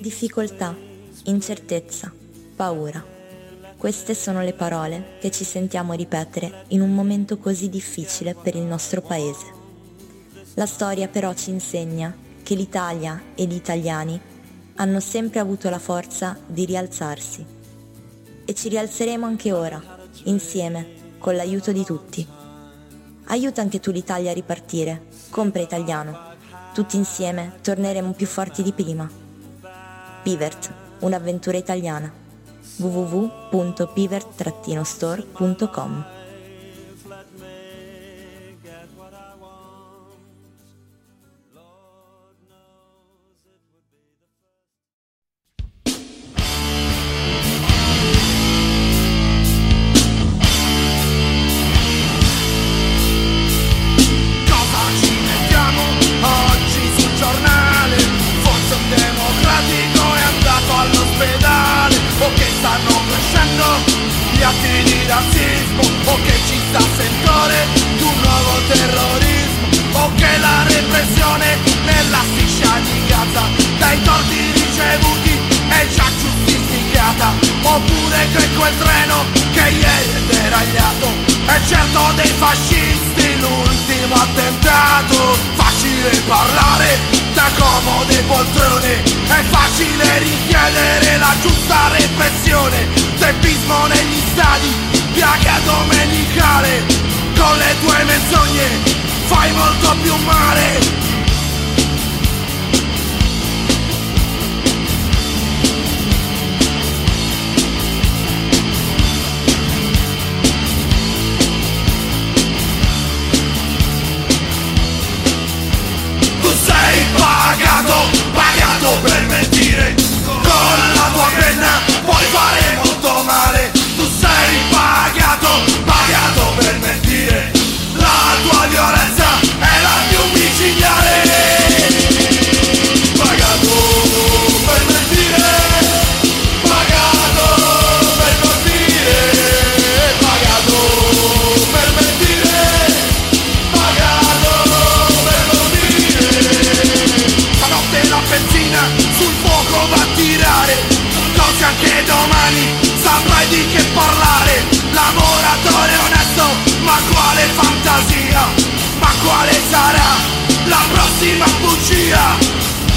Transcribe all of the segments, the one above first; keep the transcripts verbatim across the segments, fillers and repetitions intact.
difficoltà, incertezza, paura. Queste sono le parole che ci sentiamo ripetere in un momento così difficile per il nostro paese. La storia però ci insegna che l'Italia e gli italiani hanno sempre avuto la forza di rialzarsi. E ci rialzeremo anche ora, insieme, con l'aiuto di tutti. Aiuta anche tu l'Italia a ripartire, compra italiano. Tutti insieme torneremo più forti di prima. Pivert, un'avventura italiana. w w w punto pivert store punto com o che ci sta sentore di un nuovo terrorismo, o che la repressione nella striscia di Gaza dai torti ricevuti è già giustificata, oppure che quel treno che ieri è deragliato è certo dei fascisti l'ultimo attentato. Facile parlare da comode poltrone, è facile richiedere la giusta repressione, teppismo negli stadi, piaga domenicale, con le tue menzogne fai molto più male. Tu sei pagato, pagato per mentire, con la tua penna puoi fare molto male. Tu sei pagato, pagato per mentire, la tua violenza è la più micidiale. Pagato per mentire, pagato per mentire, pagato per mentire, pagato per mentire. Stanotte la benzina sul fuoco va a tirare, così anche domani saprai di che parlare. Lavoratore onesto, ma quale fantasia, ma quale sarà la prossima bugia?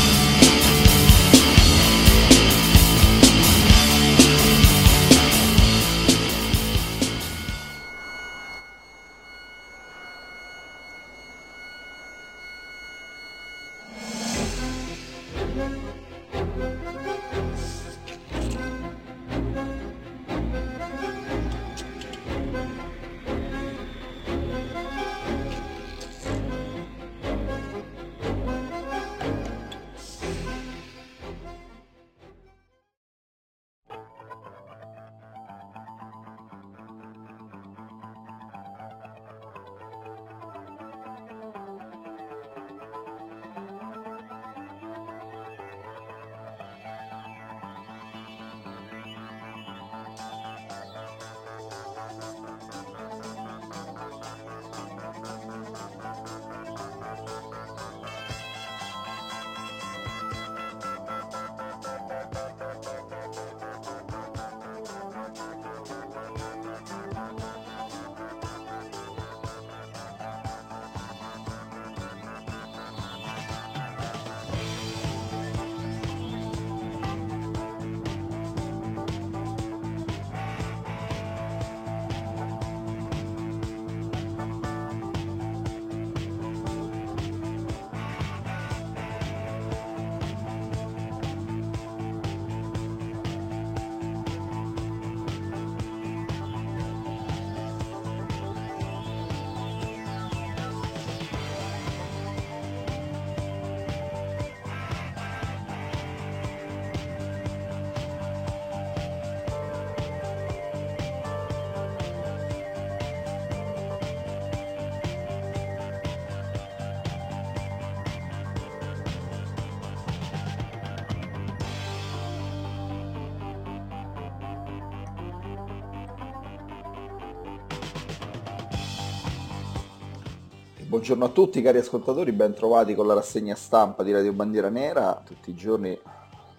Buongiorno a tutti cari ascoltatori, ben trovati con la rassegna stampa di Radio Bandiera Nera, tutti i giorni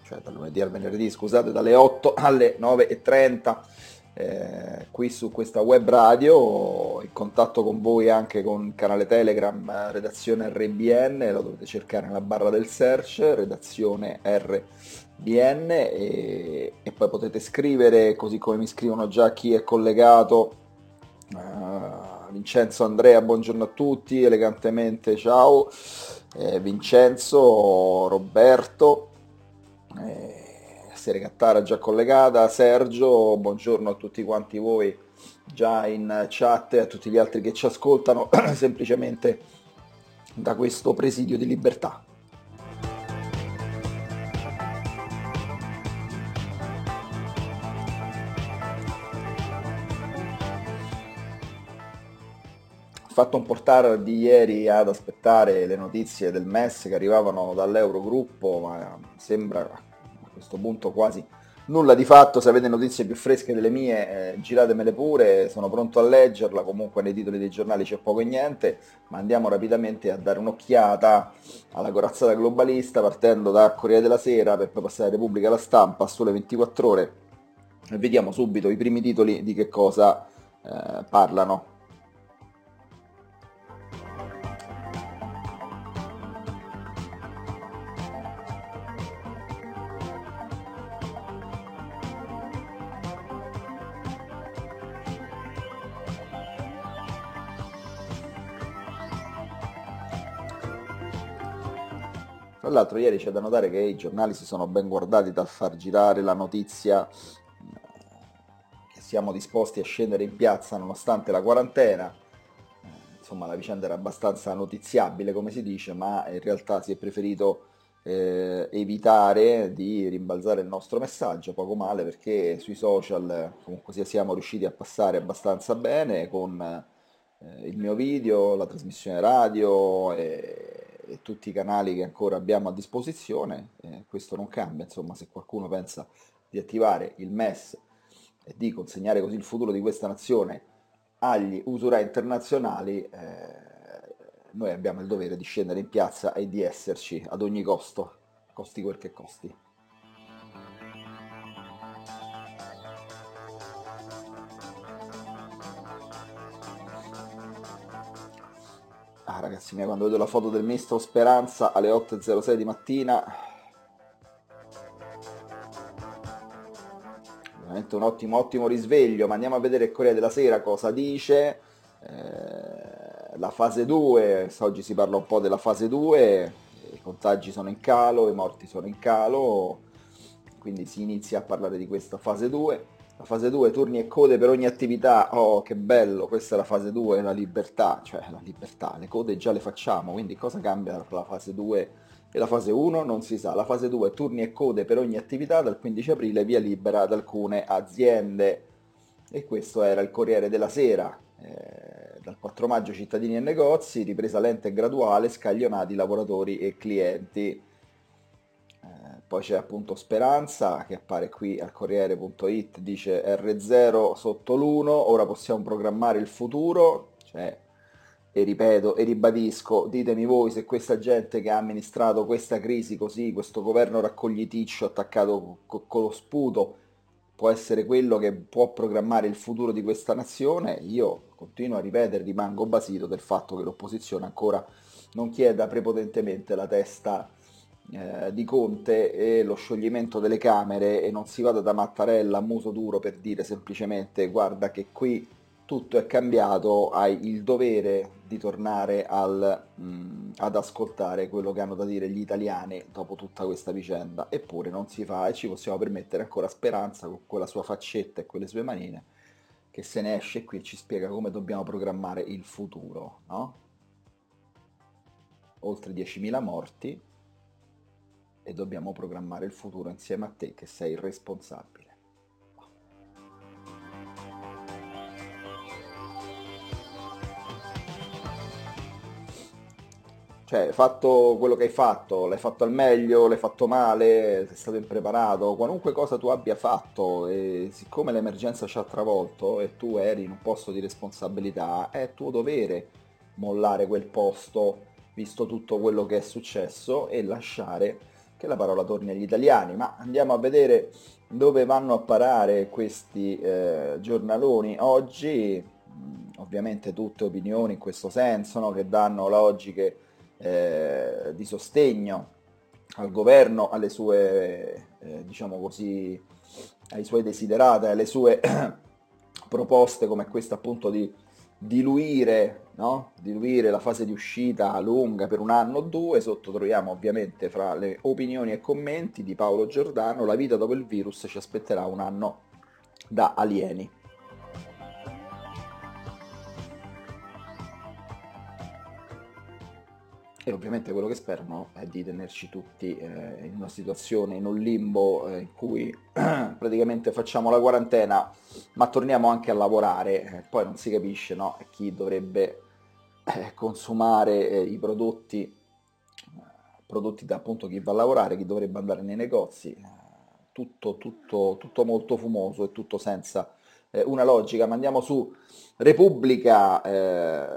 cioè dal lunedì al venerdì, scusate, dalle otto alle nove e trenta, eh, qui su questa web radio, in contatto con voi anche con il canale Telegram, eh, redazione R B N, lo dovete cercare nella barra del search, redazione R B N, e, e poi potete scrivere, così come mi scrivono già chi è collegato. Uh, Vincenzo, Andrea, buongiorno a tutti, elegantemente ciao, eh, Vincenzo, Roberto, eh, Sere Cattara già collegata, Sergio, buongiorno a tutti quanti voi già in chat e a tutti gli altri che ci ascoltano semplicemente da questo presidio di libertà. Fatto un portare di ieri ad aspettare le notizie del M E S che arrivavano dall'Eurogruppo, ma sembra a questo punto quasi nulla di fatto. Se avete notizie più fresche delle mie, eh, giratemele pure, sono pronto a leggerla. Comunque nei titoli dei giornali c'è poco e niente, ma andiamo rapidamente a dare un'occhiata alla corazzata globalista, partendo da Corriere della Sera per poi passare a Repubblica, La Stampa, Sole ventiquattro Ore, e vediamo subito i primi titoli di che cosa eh, parlano. Tra l'altro ieri c'è da notare che i giornali si sono ben guardati dal far girare la notizia che siamo disposti a scendere in piazza nonostante la quarantena. Insomma, la vicenda era abbastanza notiziabile, come si dice, ma in realtà si è preferito eh, evitare di rimbalzare il nostro messaggio, poco male, perché sui social comunque sia siamo riusciti a passare abbastanza bene con eh, il mio video, la trasmissione radio e e tutti i canali che ancora abbiamo a disposizione. Eh, questo non cambia, insomma, se qualcuno pensa di attivare il M E S e di consegnare così il futuro di questa nazione agli usurai internazionali, eh, noi abbiamo il dovere di scendere in piazza e di esserci ad ogni costo, costi quel che costi. Ah, ragazzi miei, quando vedo la foto del ministro Speranza alle otto e zero sei di mattina, veramente un ottimo ottimo risveglio. Ma andiamo a vedere il Corriere della Sera cosa dice. Eh, la fase due, oggi si parla un po' della fase due, i contagi sono in calo, i morti sono in calo, quindi si inizia a parlare di questa fase due. La fase due, turni e code per ogni attività. Oh, che bello, questa è la fase due, la libertà, cioè la libertà, le code già le facciamo, quindi cosa cambia tra la fase due e la fase uno? Non si sa. La fase due, turni e code per ogni attività, dal quindici aprile via libera ad alcune aziende. E questo era il Corriere della Sera. Eh, dal quattro maggio cittadini e negozi, ripresa lenta e graduale, scaglionati lavoratori e clienti. Poi c'è appunto Speranza che appare qui al Corriere punto it, dice R zero sotto l'uno, ora possiamo programmare il futuro, cioè, e ripeto e ribadisco, ditemi voi se questa gente che ha amministrato questa crisi così, questo governo raccogliticcio attaccato co- con lo sputo, può essere quello che può programmare il futuro di questa nazione. Io continuo a ripetere, rimango basito del fatto che l'opposizione ancora non chieda prepotentemente la testa eh, di Conte e lo scioglimento delle Camere, e non si vada da Mattarella a muso duro per dire semplicemente guarda che qui tutto è cambiato, hai il dovere di tornare al, mh, ad ascoltare quello che hanno da dire gli italiani dopo tutta questa vicenda. Eppure non si fa, e ci possiamo permettere ancora Speranza con quella sua faccetta e quelle sue manine che se ne esce qui e ci spiega come dobbiamo programmare il futuro, no? Oltre diecimila morti e dobbiamo programmare il futuro insieme a te che sei il responsabile. Cioè, hai fatto quello che hai fatto, l'hai fatto al meglio, l'hai fatto male, sei stato impreparato, qualunque cosa tu abbia fatto, e siccome l'emergenza ci ha travolto e tu eri in un posto di responsabilità, è tuo dovere mollare quel posto, visto tutto quello che è successo, e lasciare che la parola torni agli italiani, ma andiamo a vedere dove vanno a parare questi eh, giornaloni oggi. Mm, ovviamente tutte opinioni in questo senso, no? Che danno logiche eh, di sostegno al governo, alle sue, eh, diciamo così, ai suoi desiderata, alle sue proposte come questa appunto di diluire, no? Diluire la fase di uscita lunga per un anno o due. Sotto troviamo ovviamente fra le opinioni e commenti di Paolo Giordano: la vita dopo il virus ci aspetterà un anno da alieni. E ovviamente quello che sperano è di tenerci tutti eh, in una situazione, in un limbo eh, in cui praticamente facciamo la quarantena, ma torniamo anche a lavorare. Eh, poi non si capisce, no? Chi dovrebbe eh, consumare eh, i prodotti, eh, prodotti da appunto chi va a lavorare, chi dovrebbe andare nei negozi. Eh, tutto, tutto, tutto molto fumoso e tutto senza eh, una logica. Ma andiamo su Repubblica. Eh,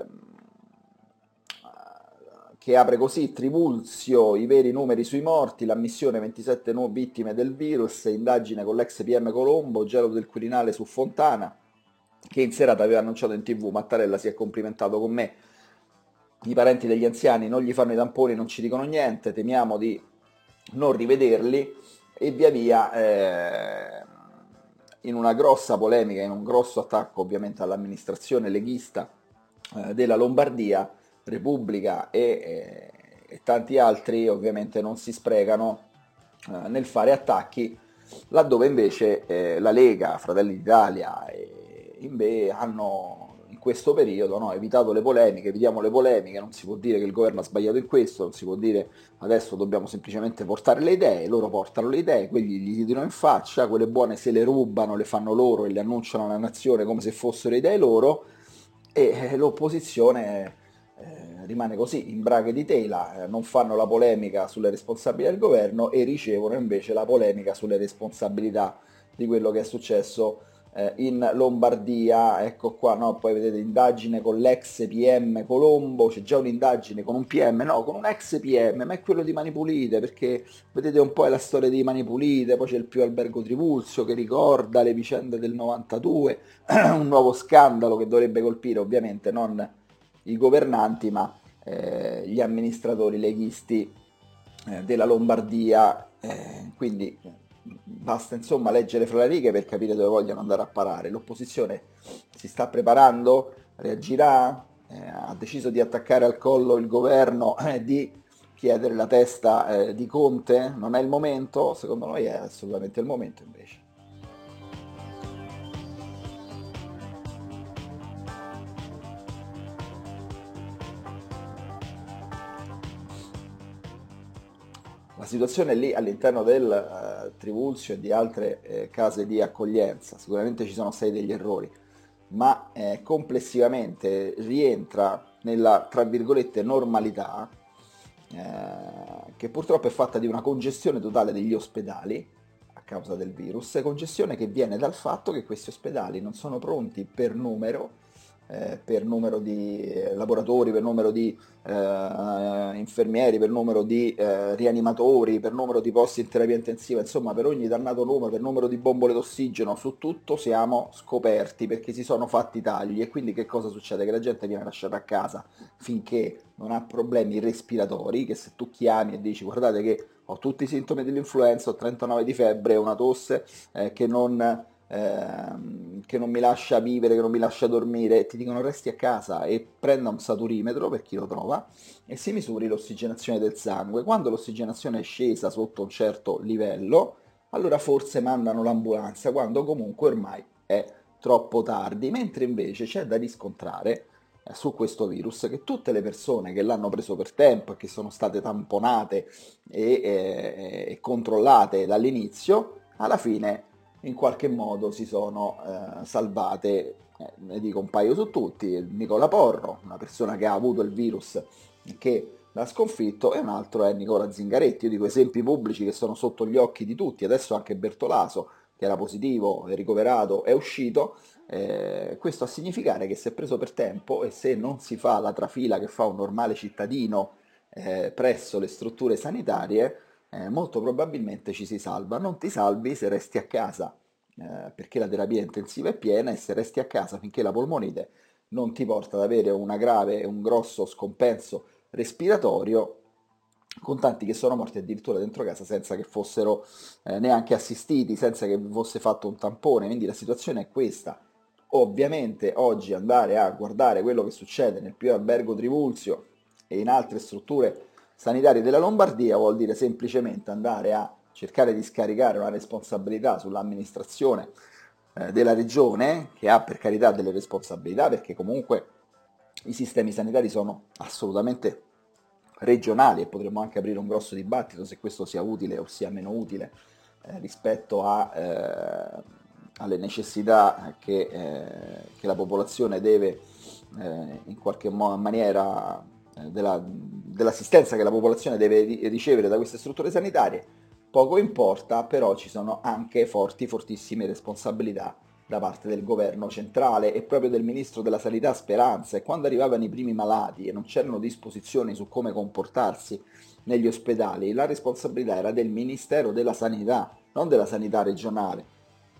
che apre così: Trivulzio, i veri numeri sui morti, l'ammissione ventisette nuove vittime del virus, indagine con l'ex P M Colombo, gelo del Quirinale su Fontana, che in serata aveva annunciato in tv, Mattarella si è complimentato con me, i parenti degli anziani non gli fanno i tamponi, non ci dicono niente, temiamo di non rivederli, e via via, eh, in una grossa polemica, in un grosso attacco ovviamente all'amministrazione leghista eh, della Lombardia, Repubblica e, e, e tanti altri ovviamente non si sprecano eh, nel fare attacchi, laddove invece eh, la Lega, Fratelli d'Italia e Inve hanno in questo periodo, no, evitato le polemiche. Evitiamo le polemiche, non si può dire che il governo ha sbagliato in questo, non si può dire adesso dobbiamo semplicemente portare le idee. Loro portano le idee, quelli gli tirano in faccia, quelle buone se le rubano, le fanno loro e le annunciano alla nazione come se fossero idee loro, e eh, l'opposizione Eh, rimane così in braghe di tela, eh, non fanno la polemica sulle responsabilità del governo e ricevono invece la polemica sulle responsabilità di quello che è successo eh, in Lombardia. Ecco qua, no? Poi vedete indagine con l'ex P M Colombo, c'è già un'indagine con un P M, no, con un ex P M, ma è quello di Mani Pulite, perché vedete un po' è la storia di Mani Pulite. Poi c'è il più Albergo Trivulzio che ricorda le vicende del novantadue, un nuovo scandalo che dovrebbe colpire ovviamente non i governanti, ma eh, gli amministratori leghisti eh, della Lombardia. Eh, quindi basta insomma leggere fra le righe per capire dove vogliono andare a parare. L'opposizione si sta preparando, reagirà, eh, ha deciso di attaccare al collo il governo, eh, di chiedere la testa eh, di Conte. Non è il momento? Secondo noi è assolutamente il momento invece. La situazione lì all'interno del eh, Trivulzio e di altre eh, case di accoglienza, sicuramente ci sono stati degli errori, ma eh, complessivamente rientra nella, tra virgolette, normalità, eh, che purtroppo è fatta di una congestione totale degli ospedali a causa del virus, congestione che viene dal fatto che questi ospedali non sono pronti per numero, eh, per numero di eh, lavoratori, per numero di eh, infermieri, per numero di eh, rianimatori, per numero di posti in terapia intensiva, insomma per ogni dannato numero, per numero di bombole d'ossigeno, su tutto siamo scoperti perché si sono fatti tagli. E quindi che cosa succede? Che la gente viene lasciata a casa finché non ha problemi respiratori, che se tu chiami e dici guardate che ho tutti i sintomi dell'influenza, ho trentanove di febbre, ho una tosse eh, che non Ehm, che non mi lascia vivere, che non mi lascia dormire, ti dicono resti a casa e prenda un saturimetro per chi lo trova e si misuri l'ossigenazione del sangue. Quando l'ossigenazione è scesa sotto un certo livello, allora forse mandano l'ambulanza, quando comunque ormai è troppo tardi. Mentre invece c'è da riscontrare eh, su questo virus che tutte le persone che l'hanno preso per tempo e che sono state tamponate e, e, e controllate dall'inizio, alla fine in qualche modo si sono eh, salvate. Eh, ne dico un paio su tutti: Nicola Porro, una persona che ha avuto il virus che l'ha sconfitto, e un altro è Nicola Zingaretti. Io dico esempi pubblici che sono sotto gli occhi di tutti. Adesso anche Bertolaso, che era positivo, è ricoverato, è uscito. Eh, questo a significare che se preso per tempo e se non si fa la trafila che fa un normale cittadino eh, presso le strutture sanitarie, eh, molto probabilmente ci si salva. Non ti salvi se resti a casa, eh, perché la terapia intensiva è piena, e se resti a casa finché la polmonite non ti porta ad avere una grave, un grosso scompenso respiratorio, con tanti che sono morti addirittura dentro casa senza che fossero eh, neanche assistiti, senza che fosse fatto un tampone. Quindi la situazione è questa. Ovviamente oggi andare a guardare quello che succede nel Pio Albergo Trivulzio e in altre strutture sanitarie della Lombardia vuol dire semplicemente andare a cercare di scaricare una responsabilità sull'amministrazione eh, della regione, che ha per carità delle responsabilità, perché comunque i sistemi sanitari sono assolutamente regionali, e potremmo anche aprire un grosso dibattito se questo sia utile o sia meno utile eh, rispetto a, eh, alle necessità che, eh, che la popolazione deve eh, in qualche mo- maniera eh, della, dell'assistenza che la popolazione deve ri- ricevere da queste strutture sanitarie. Poco importa, però ci sono anche forti, fortissime responsabilità da parte del governo centrale e proprio del ministro della Sanità Speranza. E quando arrivavano i primi malati e non c'erano disposizioni su come comportarsi negli ospedali, la responsabilità era del Ministero della Sanità, non della sanità regionale.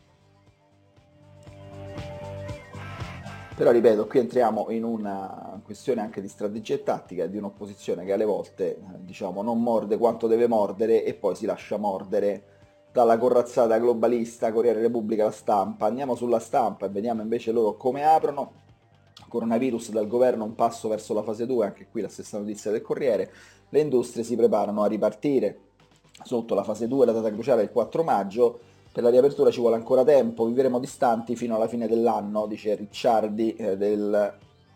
Però ripeto, qui entriamo in una questione anche di strategia e tattica di un'opposizione che alle volte, eh, diciamo, non morde quanto deve mordere e poi si lascia mordere dalla corazzata globalista, Corriere Repubblica, La Stampa. Andiamo sulla Stampa e vediamo invece loro come aprono. Coronavirus dal governo, un passo verso la fase due, anche qui la stessa notizia del Corriere. Le industrie si preparano a ripartire. Sotto la fase due, la data cruciale è il quattro maggio. Per la riapertura ci vuole ancora tempo, vivremo distanti fino alla fine dell'anno, dice Ricciardi eh, del...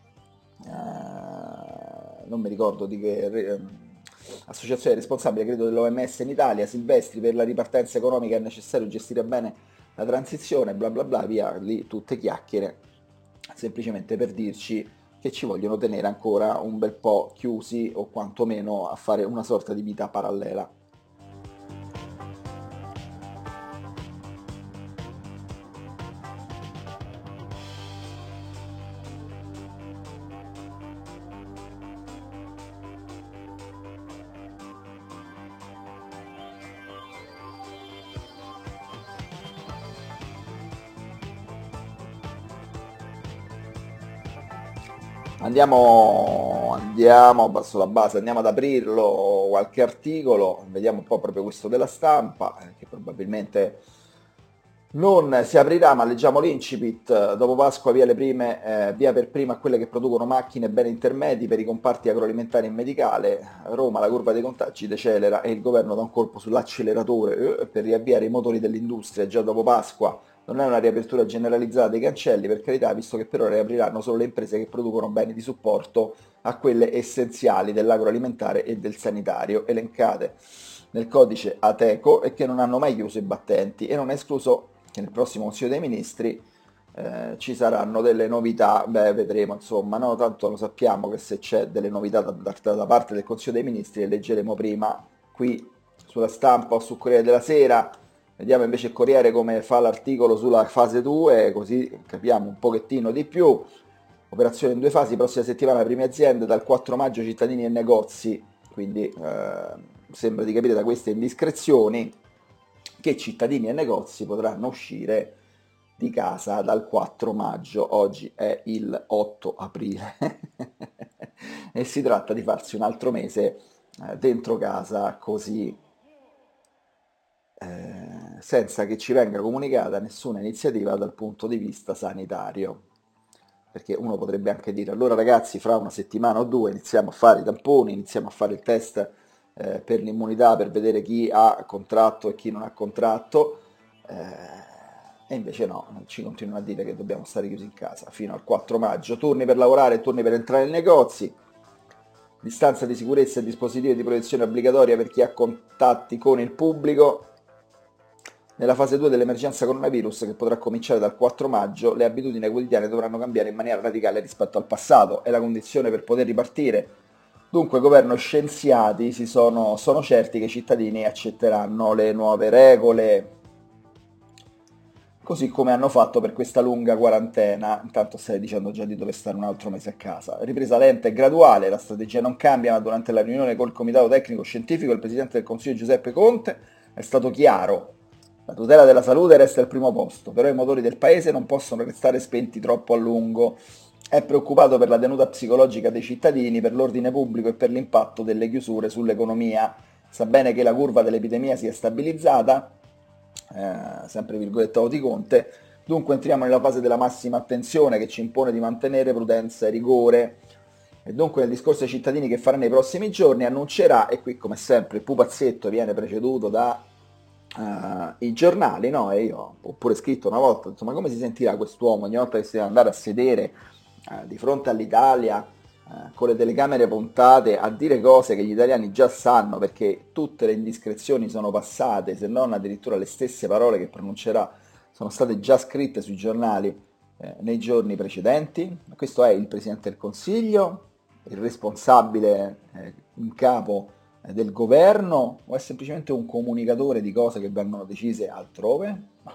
Eh, non mi ricordo di che... Eh, associazione responsabile, credo, dell'O M S in Italia. Silvestri: per la ripartenza economica è necessario gestire bene la transizione, bla bla bla, via, lì tutte chiacchiere, semplicemente per dirci che ci vogliono tenere ancora un bel po' chiusi, o quantomeno a fare una sorta di vita parallela. Andiamo, andiamo, abbasso la base, andiamo ad aprirlo, qualche articolo, vediamo un po' proprio questo della Stampa, eh, che probabilmente non si aprirà, ma leggiamo l'incipit. Dopo Pasqua via le prime, eh, via per prima a quelle che producono macchine e beni intermedi per i comparti agroalimentari e medicale. A Roma la curva dei contagi decelera e il governo dà un colpo sull'acceleratore eh, per riavviare i motori dell'industria già dopo Pasqua. Non è una riapertura generalizzata dei cancelli, per carità, visto che per ora riapriranno solo le imprese che producono beni di supporto a quelle essenziali dell'agroalimentare e del sanitario, elencate nel codice Ateco, e che non hanno mai chiuso i battenti. E non è escluso che nel prossimo Consiglio dei Ministri eh, ci saranno delle novità. Beh, vedremo, insomma, no? Tanto lo sappiamo che se c'è delle novità da, da, da parte del Consiglio dei Ministri le leggeremo prima qui sulla Stampa o su Corriere della Sera. Vediamo invece il Corriere come fa l'articolo sulla fase due, così capiamo un pochettino di più. Operazione in due fasi, prossima settimana prime aziende, dal quattro maggio cittadini e negozi. Quindi eh, sembra di capire da queste indiscrezioni che cittadini e negozi potranno uscire di casa dal quattro maggio. Oggi è il otto aprile e si tratta di farsi un altro mese eh, dentro casa, così eh, senza che ci venga comunicata nessuna iniziativa dal punto di vista sanitario. Perché uno potrebbe anche dire: allora ragazzi, fra una settimana o due iniziamo a fare i tamponi, iniziamo a fare il test eh, per l'immunità, per vedere chi ha contratto e chi non ha contratto, eh, e invece no, ci continuano a dire che dobbiamo stare chiusi in casa fino al quattro maggio. Turni per lavorare e turni per entrare nei negozi, distanza di sicurezza e dispositivi di protezione obbligatoria per chi ha contatti con il pubblico. Nella fase due dell'emergenza coronavirus, che potrà cominciare dal quattro maggio, le abitudini quotidiane dovranno cambiare in maniera radicale rispetto al passato. È la condizione per poter ripartire. Dunque, governo e scienziati si sono, sono certi che i cittadini accetteranno le nuove regole. così come hanno fatto per questa lunga quarantena. Intanto stai dicendo già di dover stare un altro mese a casa. Ripresa lenta e graduale, la strategia non cambia, ma durante la riunione col Comitato Tecnico Scientifico il Presidente del Consiglio Giuseppe Conte è stato chiaro. La tutela della salute resta al primo posto, però i motori del Paese non possono restare spenti troppo a lungo. È preoccupato per la tenuta psicologica dei cittadini, per l'ordine pubblico e per l'impatto delle chiusure sull'economia. Sa bene che la curva dell'epidemia si è stabilizzata, eh, sempre virgolettato di Conte, dunque entriamo nella fase della massima attenzione che ci impone di mantenere prudenza e rigore. E dunque nel discorso ai cittadini che farà nei prossimi giorni annuncerà, e qui come sempre il pupazzetto viene preceduto da uh, i giornali, no? E io ho pure scritto una volta, insomma, come si sentirà quest'uomo ogni volta che si deve andare a sedere uh, di fronte all'Italia uh, con le telecamere puntate a dire cose che gli italiani già sanno, perché tutte le indiscrezioni sono passate, se non addirittura le stesse parole che pronuncerà sono state già scritte sui giornali eh, nei giorni precedenti. Questo è il Presidente del Consiglio, il responsabile eh, in capo eh, del governo, o è semplicemente un comunicatore di cose che vengono decise altrove? No.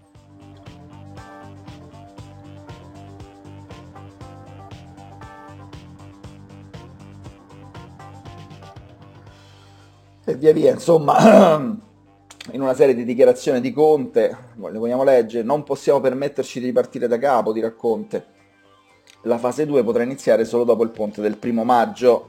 E via via, insomma, in una serie di dichiarazioni di Conte, le vogliamo leggere, non possiamo permetterci di ripartire da capo, dirà Conte. La fase due potrà iniziare solo dopo il ponte del primo maggio.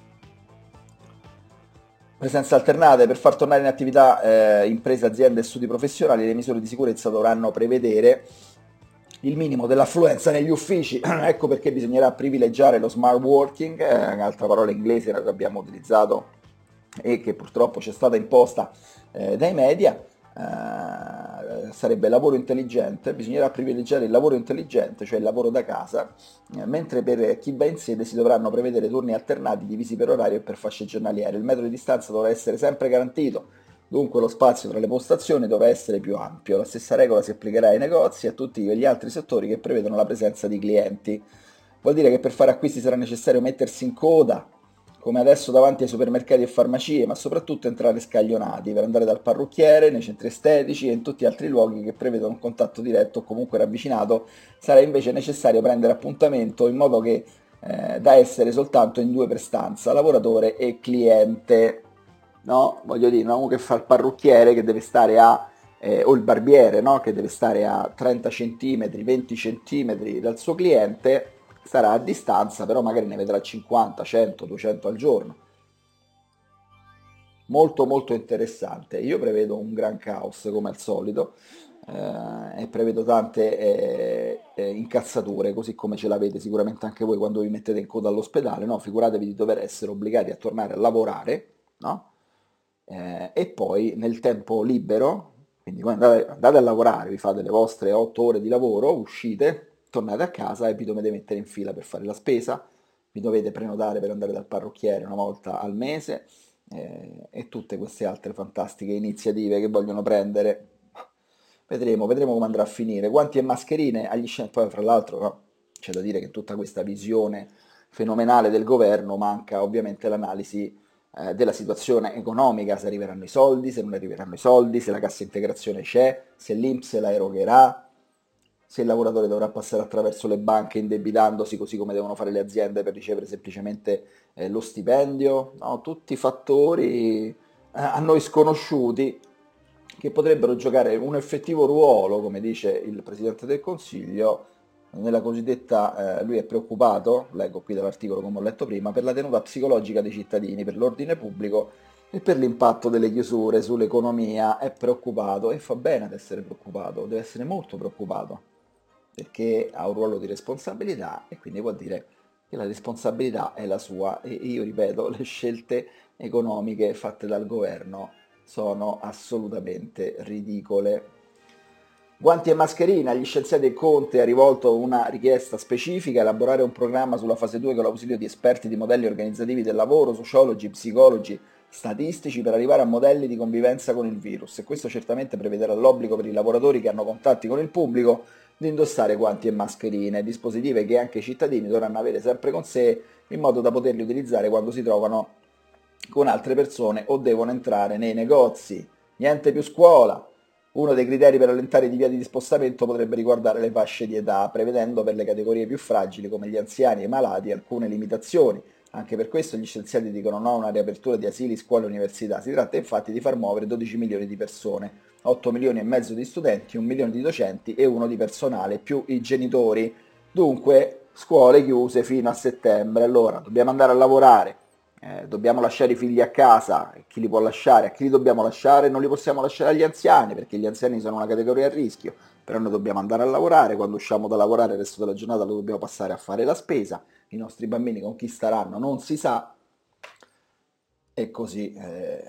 Presenze alternate, per far tornare in attività eh, imprese, aziende e studi professionali, le misure di sicurezza dovranno prevedere il minimo dell'affluenza negli uffici. Ecco perché bisognerà privilegiare lo smart working, eh, un'altra parola inglese che abbiamo utilizzato e che purtroppo ci è stata imposta eh, dai media. Eh, sarebbe lavoro intelligente, bisognerà privilegiare il lavoro intelligente, cioè il lavoro da casa, eh, mentre per chi va in sede si dovranno prevedere turni alternati divisi per orario e per fasce giornaliere. Il metro di distanza dovrà essere sempre garantito, dunque lo spazio tra le postazioni dovrà essere più ampio. La stessa regola si applicherà ai negozi e a tutti quegli altri settori che prevedono la presenza di clienti. Vuol dire che per fare acquisti sarà necessario mettersi in coda, come adesso davanti ai supermercati e farmacie, ma soprattutto entrare scaglionati per andare dal parrucchiere, nei centri estetici e in tutti gli altri luoghi che prevedono un contatto diretto o comunque ravvicinato. Sarà invece necessario prendere appuntamento in modo che eh, da essere soltanto in due per stanza, lavoratore e cliente. No, voglio dire, non uno che fa il parrucchiere che deve stare a, eh, o il barbiere, no? Che deve stare a trenta centimetri, venti centimetri dal suo cliente, starà a distanza, però magari ne vedrà cinquanta, cento, duecento al giorno. Molto molto interessante. Io prevedo un gran caos come al solito eh, e prevedo tante eh, eh, incazzature, così come ce l'avete sicuramente anche voi quando vi mettete in coda all'ospedale, no? Figuratevi di dover essere obbligati a tornare a lavorare, no? Eh, e poi nel tempo libero, quindi quando andate, andate a lavorare, vi fate le vostre otto ore di lavoro, uscite, tornate a casa e vi dovete mettere in fila per fare la spesa, vi dovete prenotare per andare dal parrucchiere una volta al mese eh, e tutte queste altre fantastiche iniziative che vogliono prendere. Vedremo, vedremo come andrà a finire. Guanti e mascherine agli scen- poi fra l'altro no, c'è da dire che tutta questa visione fenomenale del governo manca ovviamente l'analisi eh, della situazione economica, se arriveranno i soldi, se non arriveranno i soldi, se la cassa integrazione c'è, se l'I N P S la erogherà, se il lavoratore dovrà passare attraverso le banche indebitandosi così come devono fare le aziende per ricevere semplicemente eh, lo stipendio, no? Tutti fattori eh, a noi sconosciuti che potrebbero giocare un effettivo ruolo, come dice il Presidente del Consiglio, nella cosiddetta, eh, lui è preoccupato, leggo qui dall'articolo come ho letto prima, per la tenuta psicologica dei cittadini, per l'ordine pubblico e per l'impatto delle chiusure sull'economia. È preoccupato e fa bene ad essere preoccupato, deve essere molto preoccupato, perché ha un ruolo di responsabilità e quindi vuol dire che la responsabilità è la sua. E io ripeto, le scelte economiche fatte dal governo sono assolutamente ridicole. Guanti e mascherine, agli scienziati del Conte ha rivolto una richiesta specifica: elaborare un programma sulla fase due con l'ausilio di esperti di modelli organizzativi del lavoro, sociologi, psicologi, statistici per arrivare a modelli di convivenza con il virus, e questo certamente prevederà l'obbligo per i lavoratori che hanno contatti con il pubblico di indossare guanti e mascherine, dispositive che anche i cittadini dovranno avere sempre con sé in modo da poterli utilizzare quando si trovano con altre persone o devono entrare nei negozi. Niente più scuola, Uno dei criteri per allentare i divieti di spostamento potrebbe riguardare le fasce di età, prevedendo per le categorie più fragili come gli anziani e i malati alcune limitazioni. Anche per questo gli scienziati dicono no a una riapertura di asili, scuole e università. Si tratta infatti di far muovere dodici milioni di persone, otto milioni e mezzo di studenti, un milione di docenti e uno di personale, più i genitori. Dunque, scuole chiuse fino a settembre. Allora, dobbiamo andare a lavorare. Eh, dobbiamo lasciare i figli a casa, chi li può lasciare? A chi li dobbiamo lasciare? Non li possiamo lasciare agli anziani, perché gli anziani sono una categoria a rischio, però noi dobbiamo andare a lavorare, quando usciamo da lavorare il resto della giornata lo dobbiamo passare a fare la spesa, i nostri bambini con chi staranno non si sa, e così eh,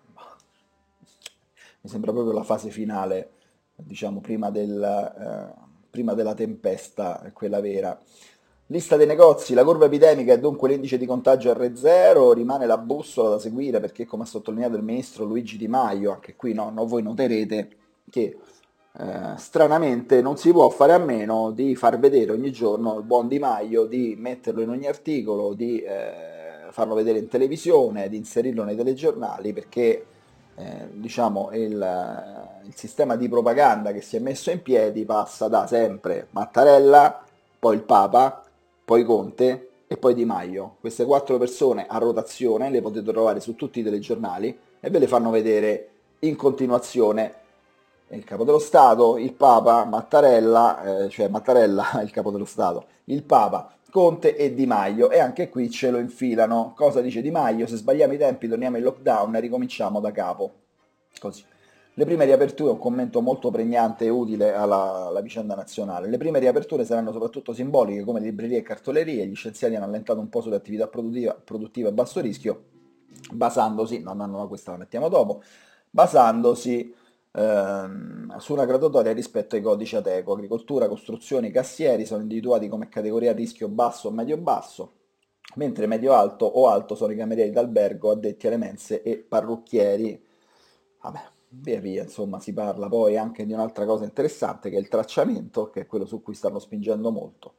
mi sembra proprio la fase finale, diciamo prima, del, eh, prima della tempesta, quella vera. Lista dei negozi, la curva epidemica e dunque l'indice di contagio R zero rimane la bussola da seguire perché, come ha sottolineato il ministro Luigi Di Maio, anche qui no, no, voi noterete che eh, stranamente non si può fare a meno di far vedere ogni giorno il buon Di Maio, di metterlo in ogni articolo, di eh, farlo vedere in televisione, di inserirlo nei telegiornali, perché eh, diciamo il, il sistema di propaganda che si è messo in piedi passa da sempre Mattarella, poi il Papa, poi Conte e poi Di Maio. Queste quattro persone a rotazione le potete trovare su tutti i telegiornali e ve le fanno vedere in continuazione il Capo dello Stato, il Papa, Mattarella, eh, cioè Mattarella il Capo dello Stato, il Papa, Conte e Di Maio, e anche qui ce lo infilano. Cosa dice Di Maio? Se sbagliamo i tempi torniamo in lockdown e ricominciamo da capo. Così. Le prime riaperture, un commento molto pregnante e utile alla, alla vicenda nazionale, le prime riaperture saranno soprattutto simboliche come librerie e cartolerie, gli scienziati hanno allentato un po' sulle attività produttive, produttive a basso rischio, basandosi, no no no, questa la mettiamo dopo, basandosi ehm, su una graduatoria rispetto ai codici Ateco. Agricoltura, costruzioni, cassieri sono individuati come categoria a rischio basso o medio-basso, mentre medio-alto o alto sono i camerieri d'albergo, addetti alle mense e parrucchieri. Vabbè, via via, insomma, si parla poi anche di un'altra cosa interessante che è il tracciamento, che è quello su cui stanno spingendo molto.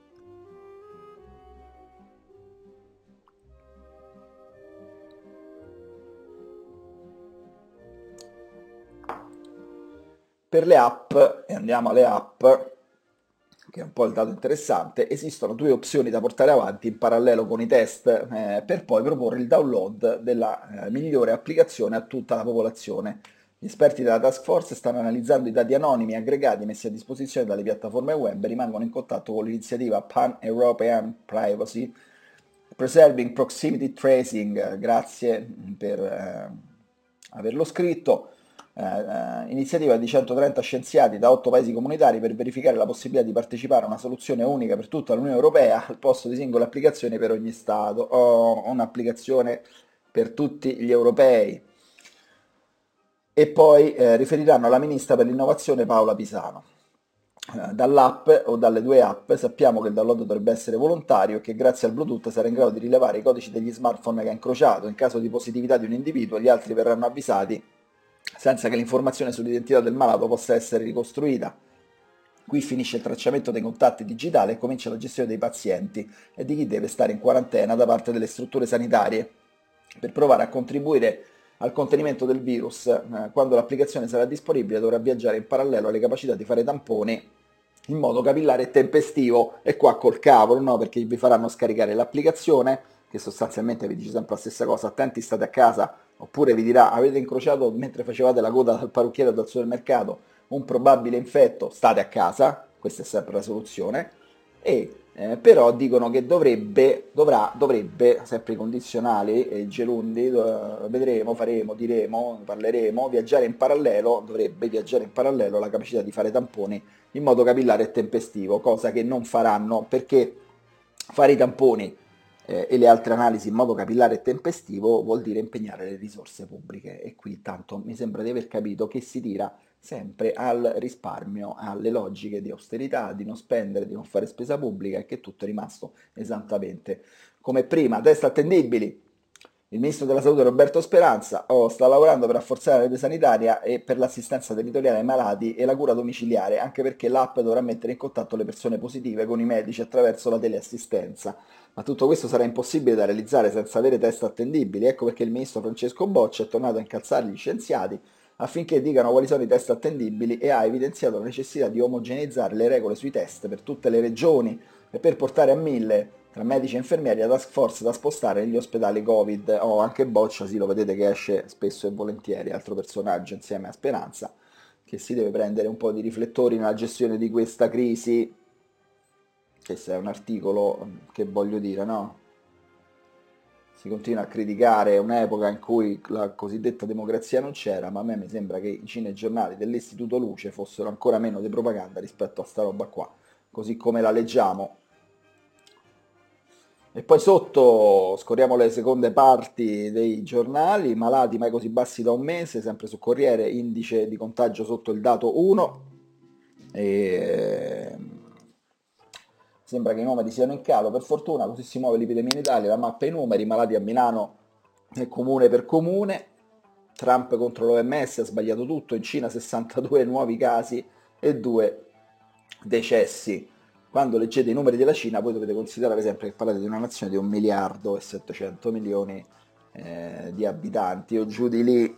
Per le app, e andiamo alle app, che è un po' il dato interessante, esistono due opzioni da portare avanti in parallelo con i test eh, per poi proporre il download della eh, migliore applicazione a tutta la popolazione. Gli esperti della task force stanno analizzando i dati anonimi aggregati messi a disposizione dalle piattaforme web e rimangono in contatto con l'iniziativa Pan-European Privacy Preserving Proximity Tracing, grazie per eh, averlo scritto. Eh, eh, iniziativa di centotrenta scienziati da otto paesi comunitari per verificare la possibilità di partecipare a una soluzione unica per tutta l'Unione Europea al posto di singole applicazioni per ogni Stato, o un'applicazione per tutti gli europei. E poi eh, riferiranno alla ministra per l'innovazione Paola Pisano. Eh, dall'app o dalle due app sappiamo che il download dovrebbe essere volontario e che grazie al Bluetooth sarà in grado di rilevare i codici degli smartphone che ha incrociato. In caso di positività di un individuo, gli altri verranno avvisati senza che l'informazione sull'identità del malato possa essere ricostruita. Qui finisce il tracciamento dei contatti digitali e comincia la gestione dei pazienti e di chi deve stare in quarantena da parte delle strutture sanitarie per provare a contribuire al contenimento del virus. Eh, quando l'applicazione sarà disponibile dovrà viaggiare in parallelo alle capacità di fare tamponi in modo capillare e tempestivo, e qua col cavolo, no? Perché vi faranno scaricare l'applicazione che sostanzialmente vi dice sempre la stessa cosa: attenti, state a casa, oppure vi dirà avete incrociato mentre facevate la coda dal parrucchiere o dal supermercato un probabile infetto, state a casa, questa è sempre la soluzione, e eh, però dicono che dovrebbe, dovrà, dovrebbe, sempre i condizionali e i gelundi, eh, vedremo, faremo, diremo, parleremo, viaggiare in parallelo, dovrebbe viaggiare in parallelo la capacità di fare tamponi in modo capillare e tempestivo, cosa che non faranno perché fare i tamponi eh, e le altre analisi in modo capillare e tempestivo vuol dire impegnare le risorse pubbliche, e qui tanto mi sembra di aver capito che si tira sempre al risparmio, alle logiche di austerità, di non spendere, di non fare spesa pubblica, e che tutto è rimasto esattamente come prima. Test attendibili. Il ministro della Salute Roberto Speranza oh, sta lavorando per rafforzare la rete sanitaria e per l'assistenza territoriale ai malati e la cura domiciliare, anche perché l'app dovrà mettere in contatto le persone positive con i medici attraverso la teleassistenza. Ma tutto questo sarà impossibile da realizzare senza avere test attendibili. Ecco perché il ministro Francesco Boccia è tornato a incalzare gli scienziati affinché dicano quali sono i test attendibili e ha evidenziato la necessità di omogeneizzare le regole sui test per tutte le regioni e per portare a mille tra medici e infermieri la task force da spostare negli ospedali Covid. O oh, anche Boccia, sì, lo vedete che esce spesso e volentieri, altro personaggio insieme a Speranza, che si deve prendere un po' di riflettori nella gestione di questa crisi. Questo è un articolo che voglio dire, no? Si continua a criticare un'epoca in cui la cosiddetta democrazia non c'era, ma a me mi sembra che i cinegiornali dell'Istituto Luce fossero ancora meno di propaganda rispetto a sta roba qua, così come la leggiamo. E poi sotto scorriamo le seconde parti dei giornali: malati mai così bassi da un mese, sempre su Corriere, indice di contagio sotto il dato uno, e sembra che i numeri siano in calo, per fortuna, così si muove l'epidemia in Italia, la mappa e i numeri, malati a Milano è comune per comune, Trump contro l'O M S, ha sbagliato tutto, in Cina sessantadue nuovi casi e due decessi. Quando leggete i numeri della Cina voi dovete considerare per esempio che parlate di una nazione di un miliardo e settecento milioni eh, di abitanti o giù di lì.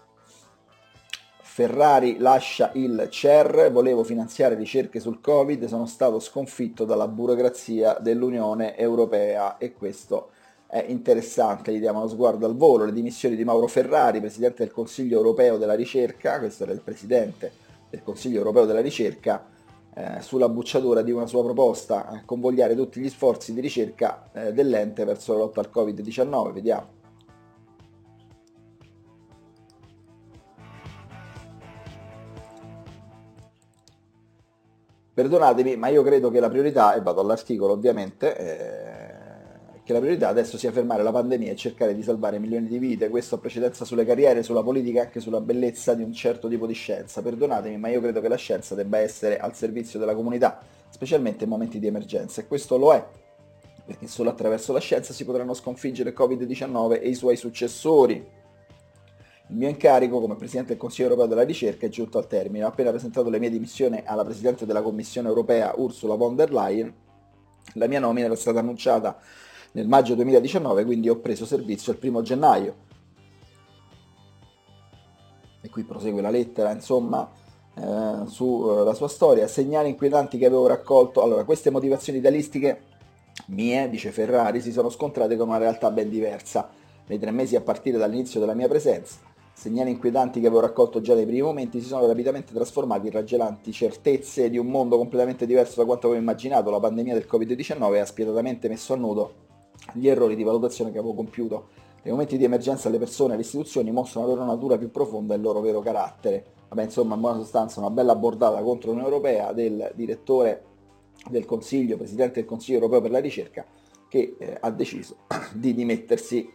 Ferrari lascia il C E R, volevo finanziare ricerche sul Covid, sono stato sconfitto dalla burocrazia dell'Unione Europea, e questo è interessante. Gli diamo uno sguardo al volo: le dimissioni di Mauro Ferrari, Presidente del Consiglio Europeo della Ricerca, questo era il Presidente del Consiglio Europeo della Ricerca, eh, sulla bocciatura di una sua proposta, eh, convogliare tutti gli sforzi di ricerca eh, dell'ente verso la lotta al Covid diciannove. Vediamo. Perdonatemi, ma io credo che la priorità, e vado all'articolo ovviamente, eh, che la priorità adesso sia fermare la pandemia e cercare di salvare milioni di vite. Questo ha precedenza sulle carriere, sulla politica e anche sulla bellezza di un certo tipo di scienza. Perdonatemi, ma io credo che la scienza debba essere al servizio della comunità, specialmente in momenti di emergenza, e questo lo è, perché solo attraverso la scienza si potranno sconfiggere il Covid diciannove e i suoi successori. Il mio incarico come Presidente del Consiglio Europeo della Ricerca è giunto al termine. Ho appena presentato le mie dimissioni alla Presidente della Commissione Europea Ursula von der Leyen. La mia nomina era stata annunciata nel maggio duemiladiciannove, quindi ho preso servizio il primo gennaio. E qui prosegue la lettera, insomma, eh, sulla sua storia. Segnali inquietanti che avevo raccolto. Allora, queste motivazioni idealistiche mie, dice Ferrari, si sono scontrate con una realtà ben diversa nei tre mesi a partire dall'inizio della mia presenza. Segnali inquietanti che avevo raccolto già nei primi momenti si sono rapidamente trasformati in raggelanti certezze di un mondo completamente diverso da quanto avevo immaginato. La pandemia del Covid diciannove ha spietatamente messo a nudo gli errori di valutazione che avevo compiuto. Nei momenti di emergenza le persone e le istituzioni mostrano la loro natura più profonda e il loro vero carattere. Vabbè, insomma, in buona sostanza una bella bordata contro l'Unione Europea del direttore del Consiglio, Presidente del Consiglio Europeo per la Ricerca, che eh, ha deciso di dimettersi.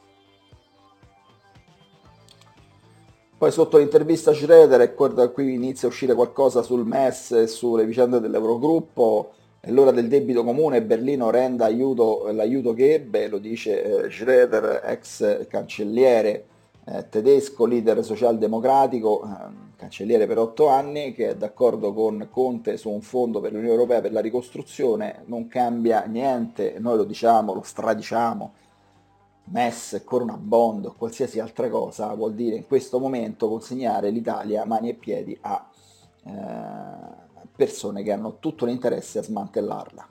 Poi sotto l'intervista a Schroeder, e qui inizia a uscire qualcosa sul M E S e sulle vicende dell'Eurogruppo. È l'ora del debito comune, Berlino renda aiuto, l'aiuto che ebbe, lo dice eh, Schroeder, ex cancelliere eh, tedesco, leader socialdemocratico, eh, cancelliere per otto anni, che è d'accordo con Conte su un fondo per l'Unione Europea per la ricostruzione. Non cambia niente, noi lo diciamo, lo stradiciamo. M E S, Corona Bond o qualsiasi altra cosa vuol dire in questo momento consegnare l'Italia mani e piedi a eh, persone che hanno tutto l'interesse a smantellarla.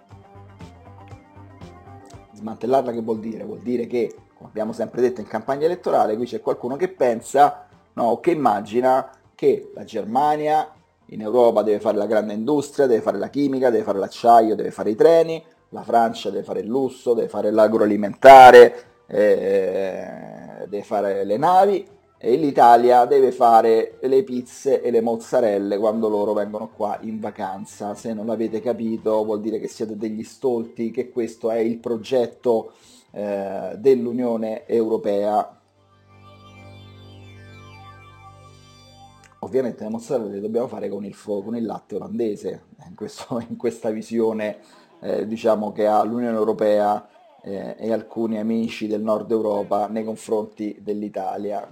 Smantellarla che vuol dire? Vuol dire che, come abbiamo sempre detto in campagna elettorale, qui c'è qualcuno che pensa, no, che immagina che la Germania in Europa deve fare la grande industria, deve fare la chimica, deve fare l'acciaio, deve fare i treni, la Francia deve fare il lusso, deve fare l'agroalimentare, eh, deve fare le navi, e l'Italia deve fare le pizze e le mozzarelle quando loro vengono qua in vacanza. Se non l'avete capito vuol dire che siete degli stolti, che questo è il progetto eh, dell'Unione Europea. Ovviamente le mozzarelle le dobbiamo fare con il, con il latte olandese, in, questo, in questa visione Eh, diciamo che ha l'Unione Europea eh, e alcuni amici del nord Europa nei confronti dell'Italia.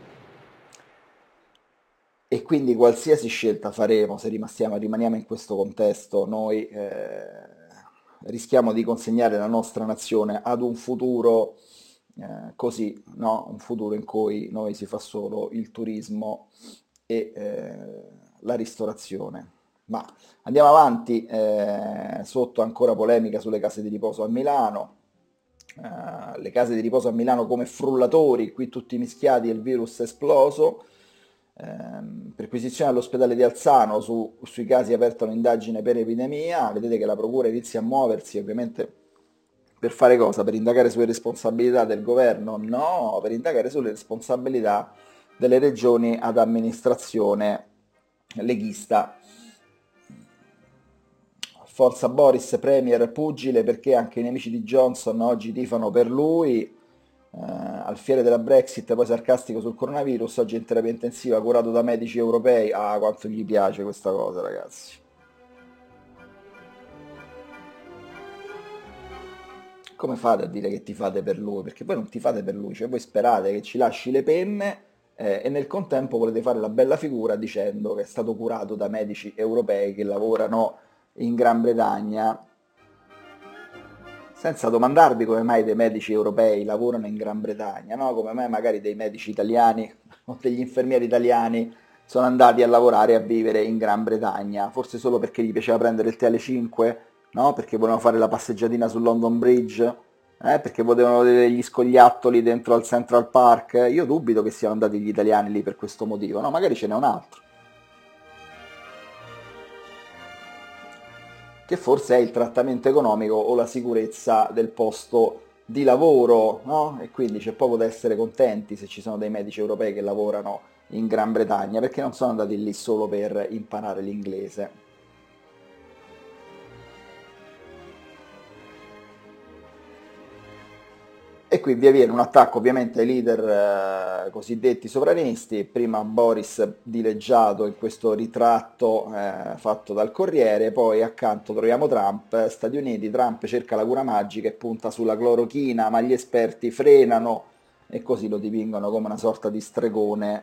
E quindi qualsiasi scelta faremo, se rimastiamo, rimaniamo in questo contesto, noi eh, rischiamo di consegnare la nostra nazione ad un futuro eh, così, no? Un futuro in cui noi si fa solo il turismo e eh, la ristorazione. Ma andiamo avanti, eh, sotto ancora polemica sulle case di riposo a Milano. Eh, le case di riposo a Milano come frullatori, qui tutti mischiati e il virus è esploso. Ehm, perquisizione all'ospedale di Alzano su- sui casi aperta un'indagine per epidemia. Vedete che la procura inizia a muoversi, ovviamente per fare cosa? Per indagare sulle responsabilità del governo? No, per indagare sulle responsabilità delle regioni ad amministrazione leghista. Forza Boris, Premier, pugile perché anche i nemici di Johnson oggi tifano per lui. Eh, alfiere della Brexit, poi sarcastico sul coronavirus, oggi in terapia intensiva curato da medici europei. Ah, quanto gli piace questa cosa, ragazzi. Come fate a dire che tifate per lui? Perché voi non tifate per lui, cioè voi sperate che ci lasci le penne eh, e nel contempo volete fare la bella figura dicendo che è stato curato da medici europei che lavorano in Gran Bretagna, senza domandarvi come mai dei medici europei lavorano in Gran Bretagna, no? Come mai magari dei medici italiani o degli infermieri italiani sono andati a lavorare e a vivere in Gran Bretagna, forse solo perché gli piaceva prendere il T L cinque, no? Perché volevano fare la passeggiatina su London Bridge, eh? Perché potevano vedere gli scoiattoli dentro al Central Park. Io dubito che siano andati gli italiani lì per questo motivo, no? Magari ce n'è un altro, che forse è il trattamento economico o la sicurezza del posto di lavoro, no? E quindi c'è poco da essere contenti se ci sono dei medici europei che lavorano in Gran Bretagna, perché non sono andati lì solo per imparare l'inglese. E qui via viene un attacco ovviamente ai leader eh, cosiddetti sovranisti, prima Boris dileggiato in questo ritratto eh, fatto dal Corriere, poi accanto troviamo Trump, Stati Uniti, Trump cerca la cura magica e punta sulla clorochina, ma gli esperti frenano e così lo dipingono come una sorta di stregone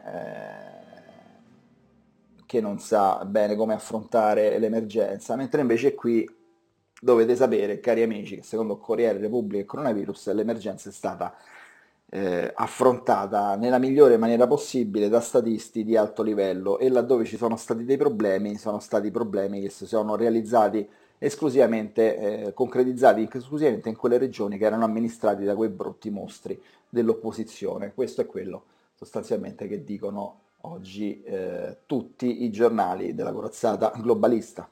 eh, che non sa bene come affrontare l'emergenza, mentre invece qui dovete sapere, cari amici, che secondo Corriere Repubblica e Coronavirus l'emergenza è stata eh, affrontata nella migliore maniera possibile da statisti di alto livello e laddove ci sono stati dei problemi, sono stati problemi che si sono realizzati esclusivamente, eh, concretizzati esclusivamente in quelle regioni che erano amministrate da quei brutti mostri dell'opposizione. Questo è quello sostanzialmente che dicono oggi eh, tutti i giornali della corazzata globalista.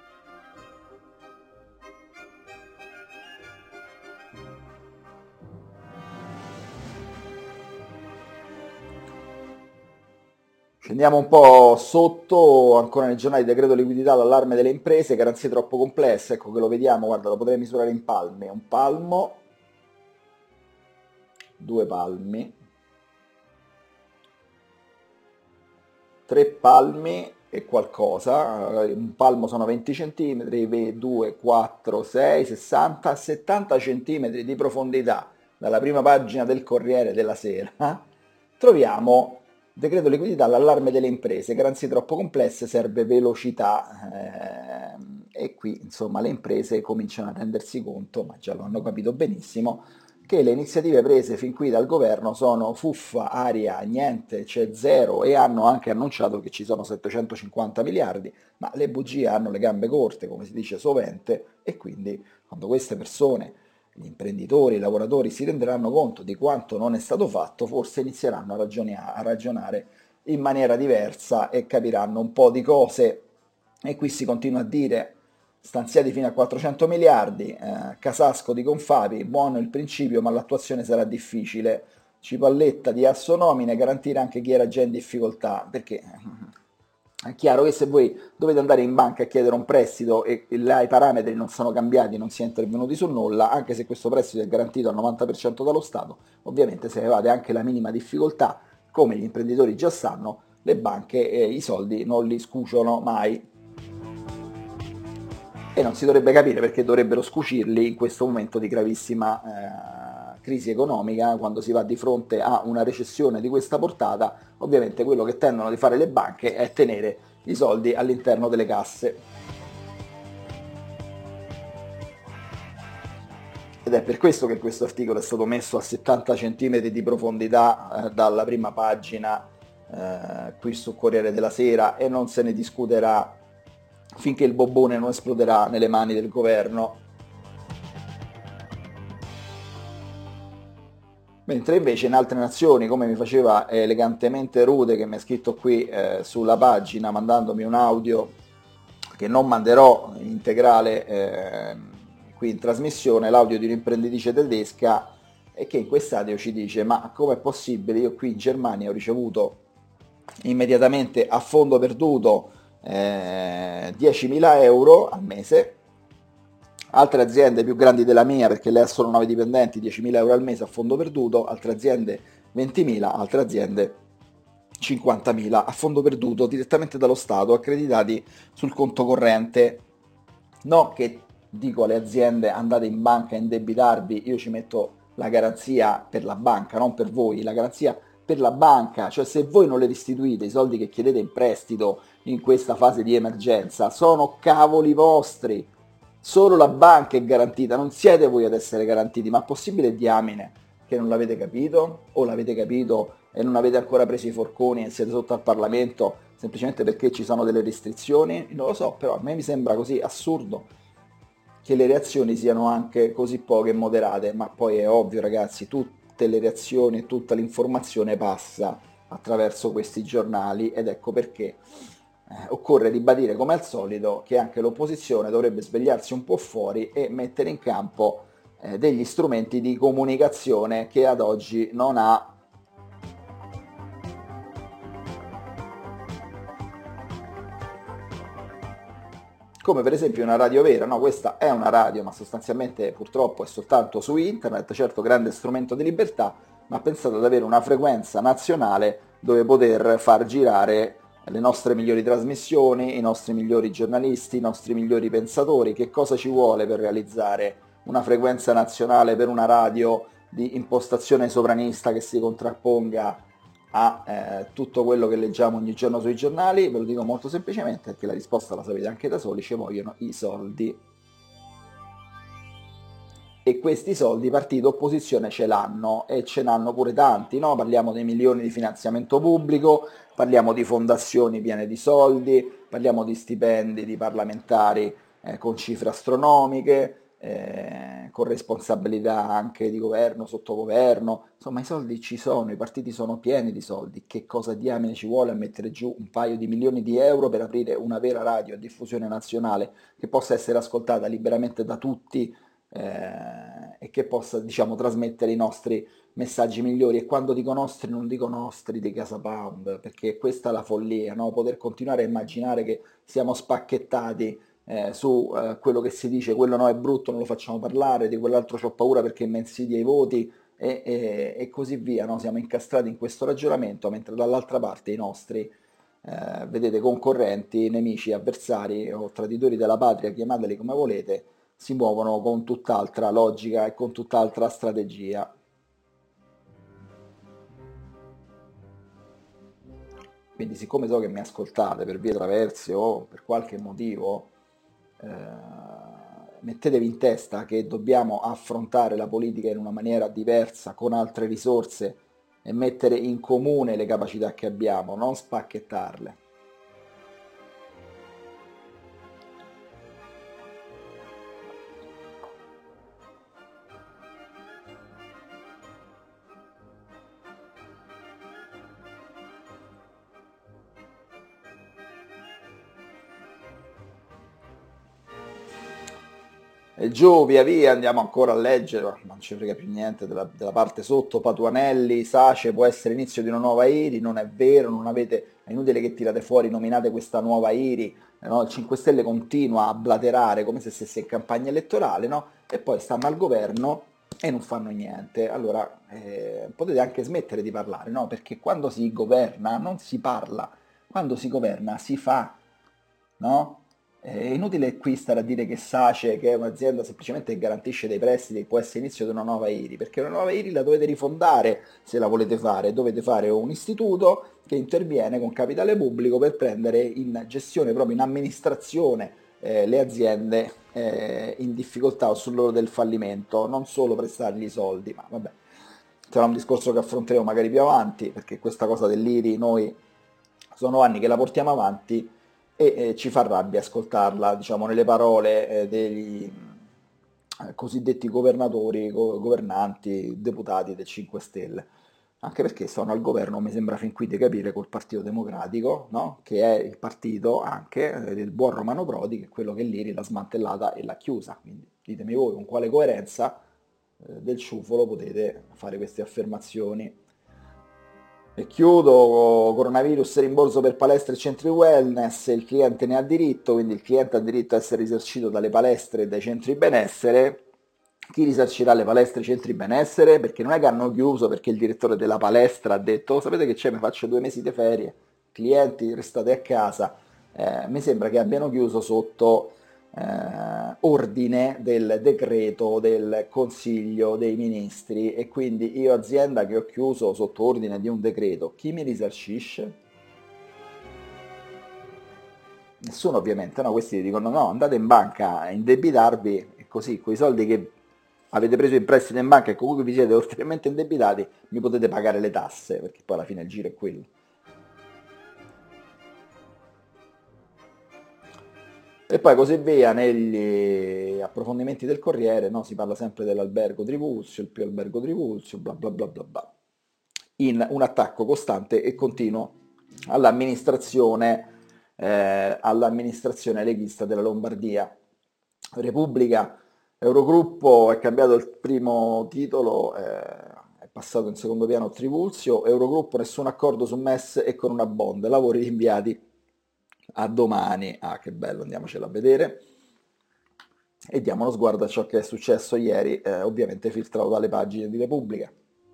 Scendiamo un po' sotto, ancora nei giornali, decreto liquidità, l'allarme delle imprese, garanzie troppo complesse, ecco che lo vediamo, guarda, lo potrei misurare in palmi, un palmo, due palmi, tre palmi e qualcosa, un palmo sono venti centimetri, due, quattro, sei, sessanta, settanta centimetri di profondità, dalla prima pagina del Corriere della Sera, troviamo decreto liquidità, l'allarme delle imprese, garanzie troppo complesse, serve velocità ehm, e qui insomma le imprese cominciano a rendersi conto, ma già lo hanno capito benissimo, che le iniziative prese fin qui dal governo sono fuffa, aria, niente, c'è zero e hanno anche annunciato che ci sono settecentocinquanta miliardi, ma le bugie hanno le gambe corte, come si dice sovente, e quindi quando queste persone, gli imprenditori, i lavoratori si renderanno conto di quanto non è stato fatto, forse inizieranno a, ragionia- a ragionare in maniera diversa e capiranno un po' di cose. E qui si continua a dire stanziati fino a quattrocento miliardi, eh, Casasco di Confapi, buono il principio ma l'attuazione sarà difficile, Cipalletta di Assonomine, garantire anche chi era già in difficoltà, perché è chiaro che se voi dovete andare in banca a chiedere un prestito e là i parametri non sono cambiati, non si è intervenuti su nulla, anche se questo prestito è garantito al novanta per cento dallo Stato, ovviamente se avevate anche la minima difficoltà, come gli imprenditori già sanno, le banche eh, i soldi non li scuciono mai. E non si dovrebbe capire perché dovrebbero scucirli in questo momento di gravissima eh, crisi economica, quando si va di fronte a una recessione di questa portata. Ovviamente quello che tendono di fare le banche è tenere i soldi all'interno delle casse. Ed è per questo che questo articolo è stato messo a settanta centimetri di profondità eh, dalla prima pagina eh, qui su Corriere della Sera, e non se ne discuterà finché il bobbone non esploderà nelle mani del governo. Mentre invece in altre nazioni, come mi faceva elegantemente Rude, che mi ha scritto qui eh, sulla pagina mandandomi un audio che non manderò in integrale eh, qui in trasmissione, l'audio di un'imprenditrice tedesca, e che in quest'audio ci dice: ma com'è possibile, io qui in Germania ho ricevuto immediatamente a fondo perduto eh, diecimila euro al mese, altre aziende più grandi della mia, perché lei ha solo nove dipendenti, diecimila euro al mese a fondo perduto, altre aziende ventimila, altre aziende cinquantamila a fondo perduto direttamente dallo Stato, accreditati sul conto corrente. No che dico alle aziende andate in banca a indebitarvi, io ci metto la garanzia per la banca, non per voi, la garanzia per la banca, cioè se voi non le restituite i soldi che chiedete in prestito in questa fase di emergenza, sono cavoli vostri. Solo la banca è garantita, non siete voi ad essere garantiti. Ma possibile, diamine, che non l'avete capito? O l'avete capito e non avete ancora preso i forconi e siete sotto al Parlamento semplicemente perché ci sono delle restrizioni? Non lo so, però a me mi sembra così assurdo che le reazioni siano anche così poche e moderate. Ma poi è ovvio, ragazzi, tutte le reazioni e tutta l'informazione passa attraverso questi giornali, ed ecco perché Eh, occorre ribadire come al solito che anche l'opposizione dovrebbe svegliarsi un po' fuori e mettere in campo eh, degli strumenti di comunicazione che ad oggi non ha. Come per esempio una radio vera, no? Questa è una radio, ma sostanzialmente purtroppo è soltanto su internet, certo grande strumento di libertà, ma pensate ad avere una frequenza nazionale dove poter far girare le nostre migliori trasmissioni, i nostri migliori giornalisti, i nostri migliori pensatori. Che cosa ci vuole per realizzare una frequenza nazionale per una radio di impostazione sovranista che si contrapponga a eh, tutto quello che leggiamo ogni giorno sui giornali? Ve lo dico molto semplicemente, perché la risposta la sapete anche da soli: ci vogliono i soldi. E questi soldi partito opposizione ce l'hanno, e ce n'hanno pure tanti, no? Parliamo dei milioni di finanziamento pubblico, parliamo di fondazioni piene di soldi, parliamo di stipendi di parlamentari eh, con cifre astronomiche, eh, con responsabilità anche di governo, sottogoverno. Insomma, i soldi ci sono, i partiti sono pieni di soldi. Che cosa diamine ci vuole a mettere giù un paio di milioni di euro per aprire una vera radio a diffusione nazionale che possa essere ascoltata liberamente da tutti, eh, e che possa, diciamo, trasmettere i nostri messaggi migliori? E quando dico nostri non dico nostri di Casa Pound, perché questa è la follia, no? Poter continuare a immaginare che siamo spacchettati eh, su eh, quello che si dice, quello no è brutto, non lo facciamo parlare, di quell'altro c'ho paura perché mi insidia i voti, e, e, e così via, no? Siamo incastrati in questo ragionamento, mentre dall'altra parte i nostri eh, vedete, concorrenti, nemici, avversari o traditori della patria, chiamateli come volete, si muovono con tutt'altra logica e con tutt'altra strategia. Quindi, siccome so che mi ascoltate per vie traverse o per qualche motivo, eh, mettetevi in testa che dobbiamo affrontare la politica in una maniera diversa, con altre risorse, e mettere in comune le capacità che abbiamo, non spacchettarle. E giù, via via, andiamo ancora a leggere, ma non ci frega più niente della, della parte sotto. Patuanelli, Sace può essere l'inizio di una nuova Iri, non è vero, non avete, è inutile che tirate fuori, nominate questa nuova Iri, no? Il cinque Stelle continua a blaterare come se stesse in campagna elettorale, no? E poi stanno al governo e non fanno niente. Allora eh, potete anche smettere di parlare, no? Perché quando si governa non si parla, quando si governa si fa, no? È inutile qui stare a dire che Sace, che è un'azienda semplicemente che garantisce dei prestiti, può essere l'inizio di una nuova Iri, perché una nuova Iri la dovete rifondare se la volete fare. Dovete fare un istituto che interviene con capitale pubblico per prendere in gestione, proprio in amministrazione eh, le aziende eh, in difficoltà o sull'orlo del fallimento, non solo prestargli i soldi, ma vabbè, sarà un discorso che affronteremo magari più avanti, perché questa cosa dell'I R I noi sono anni che la portiamo avanti e eh, ci fa rabbia ascoltarla, diciamo, nelle parole eh, degli eh, cosiddetti governatori, go- governanti, deputati del cinque Stelle. Anche perché sono al governo, mi sembra fin qui di capire, col Partito Democratico, no? Che è il partito anche eh, del buon Romano Prodi, che è quello che l'I R I l'ha smantellata e l'ha chiusa. Quindi ditemi voi con quale coerenza eh, del ciufolo potete fare queste affermazioni. E chiudo, coronavirus, rimborso per palestre e centri wellness, il cliente ne ha diritto, quindi il cliente ha diritto a essere risarcito dalle palestre e dai centri benessere. Chi risarcirà le palestre e i centri benessere? Perché non è che hanno chiuso perché il direttore della palestra ha detto, "Oh, sapete che c'è, mi faccio due mesi di ferie, clienti restate a casa." Eh, mi sembra che abbiano chiuso sotto eh, ordine del decreto del Consiglio dei Ministri, e quindi io azienda che ho chiuso sotto ordine di un decreto, chi mi risarcisce? Nessuno ovviamente, no? Questi dicono no, andate in banca a indebitarvi e così, con i soldi che avete preso in prestito in banca e comunque vi siete ulteriormente indebitati, mi potete pagare le tasse, perché poi alla fine il giro è quello. E poi così via negli approfondimenti del Corriere, no? Si parla sempre dell'albergo Trivulzio, il più albergo Trivulzio, bla bla bla bla bla, in un attacco costante e continuo all'amministrazione, eh, all'amministrazione leghista della Lombardia. Repubblica, Eurogruppo, è cambiato il primo titolo, eh, è passato in secondo piano Trivulzio, Eurogruppo, nessun accordo su M E S e con una bond, lavori rinviati a domani. Ah, che bello, andiamocelo a vedere. E diamo uno sguardo a ciò che è successo ieri, eh, ovviamente filtrato dalle pagine di Repubblica.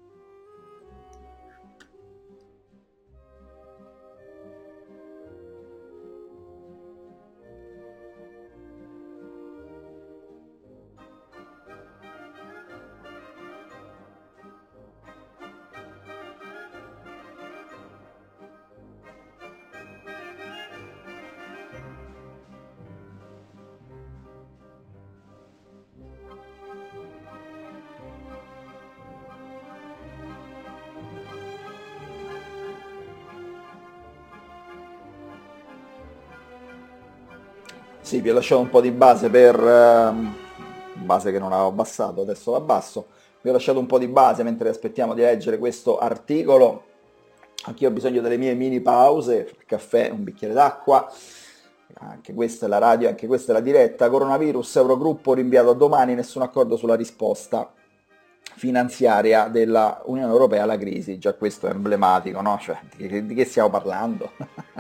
Sì, vi ho lasciato un po' di base per... ehm, base che non avevo abbassato, adesso l'abbasso. Vi ho lasciato un po' di base mentre aspettiamo di leggere questo articolo. Anch'io ho bisogno delle mie mini pause, il caffè, un bicchiere d'acqua. Anche questa è la radio, anche questa è la diretta. Coronavirus, Eurogruppo rinviato a domani, nessun accordo sulla risposta finanziaria della Unione Europea alla crisi. Già questo è emblematico, no? Cioè, di che, di che stiamo parlando?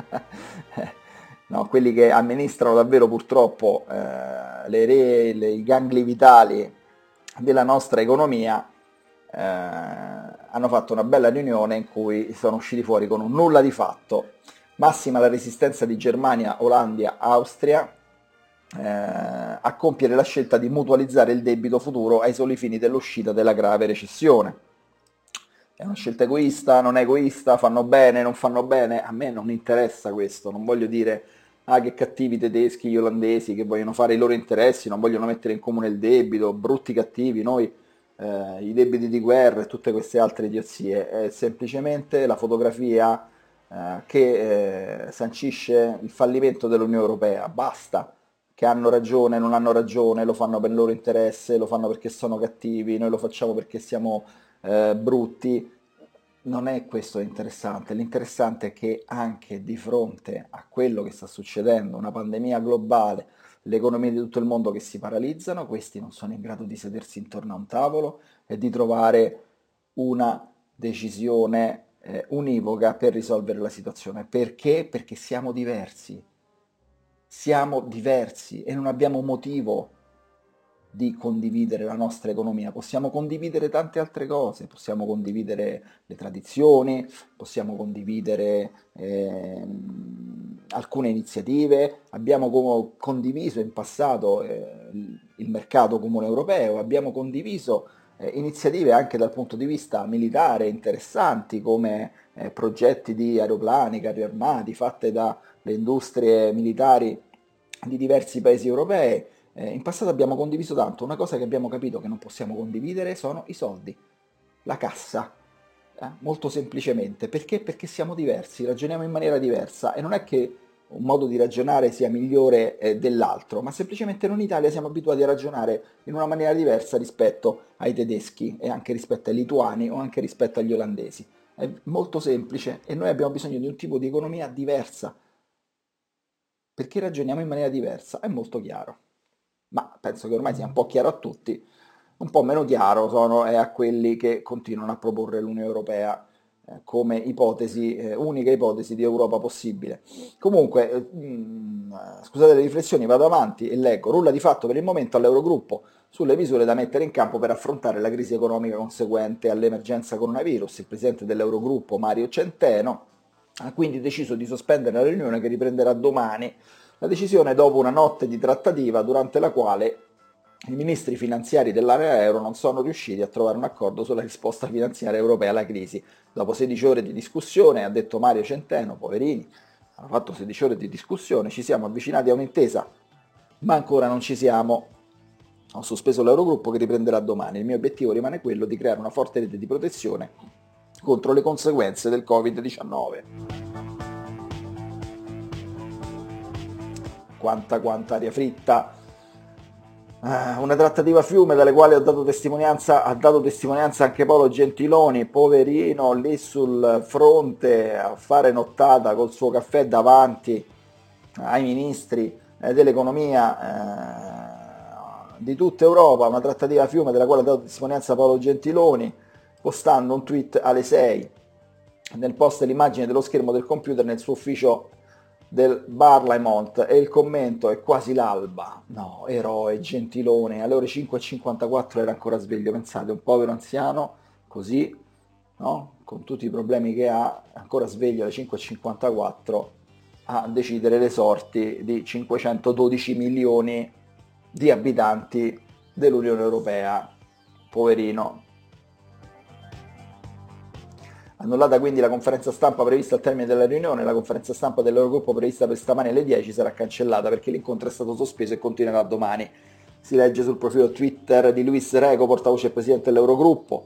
No, quelli che amministrano davvero purtroppo eh, le re, le- i gangli vitali della nostra economia eh, hanno fatto una bella riunione in cui sono usciti fuori con un nulla di fatto. Massima la resistenza di Germania, Olanda, Austria eh, a compiere la scelta di mutualizzare il debito futuro ai soli fini dell'uscita dalla grave recessione. È una scelta egoista, non è egoista, fanno bene, non fanno bene, a me non interessa questo, non voglio dire ah che cattivi i tedeschi, gli olandesi che vogliono fare i loro interessi, non vogliono mettere in comune il debito, brutti cattivi, noi eh, i debiti di guerra e tutte queste altre idiozie, è semplicemente la fotografia eh, che eh, sancisce il fallimento dell'Unione Europea, basta, che hanno ragione, non hanno ragione, lo fanno per il loro interesse, lo fanno perché sono cattivi, noi lo facciamo perché siamo eh, brutti. Non è questo interessante, l'interessante è che anche di fronte a quello che sta succedendo, una pandemia globale, le economie di tutto il mondo che si paralizzano, questi non sono in grado di sedersi intorno a un tavolo e di trovare una decisione eh, univoca per risolvere la situazione. Perché? Perché siamo diversi, siamo diversi e non abbiamo motivo di condividere la nostra economia, possiamo condividere tante altre cose, possiamo condividere le tradizioni, possiamo condividere ehm, alcune iniziative, abbiamo co- condiviso in passato eh, il il mercato comune europeo, abbiamo condiviso eh, iniziative anche dal punto di vista militare interessanti come eh, progetti di aeroplani, carri armati fatte dalle industrie militari di diversi paesi europei. Eh, in passato abbiamo condiviso tanto, una cosa che abbiamo capito che non possiamo condividere sono i soldi, la cassa. Eh, molto semplicemente, perché? Perché siamo diversi, ragioniamo in maniera diversa e non è che un modo di ragionare sia migliore eh, dell'altro, ma semplicemente noi in Italia siamo abituati a ragionare in una maniera diversa rispetto ai tedeschi e anche rispetto ai lituani o anche rispetto agli olandesi. È molto semplice e noi abbiamo bisogno di un tipo di economia diversa, perché ragioniamo in maniera diversa, è molto chiaro. Ma penso che ormai sia un po' chiaro a tutti, un po' meno chiaro sono, è a quelli che continuano a proporre l'Unione Europea eh, come ipotesi, eh, unica ipotesi di Europa possibile. Comunque, eh, mh, scusate le riflessioni, vado avanti e leggo. Nulla di fatto per il momento all'Eurogruppo sulle misure da mettere in campo per affrontare la crisi economica conseguente all'emergenza coronavirus. Il presidente dell'Eurogruppo, Mario Centeno, ha quindi deciso di sospendere la riunione che riprenderà domani. La decisione dopo una notte di trattativa durante la quale i ministri finanziari dell'area euro non sono riusciti a trovare un accordo sulla risposta finanziaria europea alla crisi. Dopo sedici ore di discussione, ha detto Mario Centeno, poverini, hanno fatto sedici ore di discussione, ci siamo avvicinati a un'intesa, ma ancora non ci siamo. Ho sospeso l'Eurogruppo che riprenderà domani. Il mio obiettivo rimane quello di creare una forte rete di protezione contro le conseguenze del covid diciannove. Quanta, quanta aria fritta. Uh, una trattativa a fiume dalle quali ho dato testimonianza, ha dato testimonianza anche Paolo Gentiloni, poverino lì sul fronte a fare nottata col suo caffè davanti ai ministri eh, dell'economia eh, di tutta Europa, una trattativa a fiume della quale ha dato testimonianza Paolo Gentiloni, postando un tweet alle sei. Nel post l'immagine dello schermo del computer nel suo ufficio del Bar Lamont e il commento è quasi l'alba. No, eroe, Gentilone, alle ore cinque e cinquantaquattro era ancora sveglio, pensate, un povero anziano così, no? Con tutti i problemi che ha, ancora sveglio alle cinque e cinquantaquattro a decidere le sorti di cinquecentododici milioni di abitanti dell'Unione Europea. Poverino. Annullata quindi la conferenza stampa prevista al termine della riunione, la conferenza stampa dell'Eurogruppo prevista per stamani alle dieci sarà cancellata perché l'incontro è stato sospeso e continuerà domani. Si legge sul profilo Twitter di Luis Reco, portavoce e presidente dell'Eurogruppo.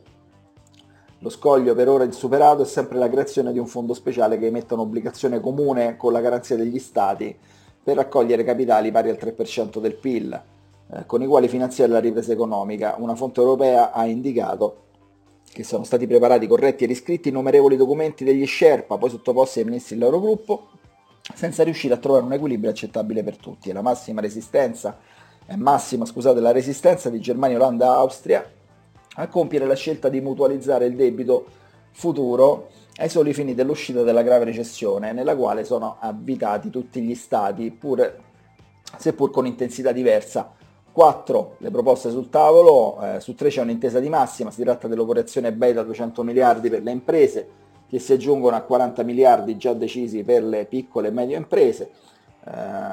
Lo scoglio per ora insuperato è sempre la creazione di un fondo speciale che emetta un'obbligazione comune con la garanzia degli Stati per raccogliere capitali pari al tre per cento del P I L, eh, con i quali finanziare la ripresa economica. Una fonte europea ha indicato che sono stati preparati, corretti e riscritti innumerevoli documenti degli Sherpa, poi sottoposti ai ministri dell'Eurogruppo, senza riuscire a trovare un equilibrio accettabile per tutti. E la massima resistenza, è massima, scusate, la resistenza di Germania, Olanda e Austria a compiere la scelta di mutualizzare il debito futuro ai soli fini dell'uscita dalla grave recessione, nella quale sono avvitati tutti gli stati, pur, seppur con intensità diversa. quattro le proposte sul tavolo, eh, su tre c'è un'intesa di massima, si tratta dell'operazione B E I da duecento miliardi per le imprese, che si aggiungono a quaranta miliardi già decisi per le piccole e medie imprese, eh,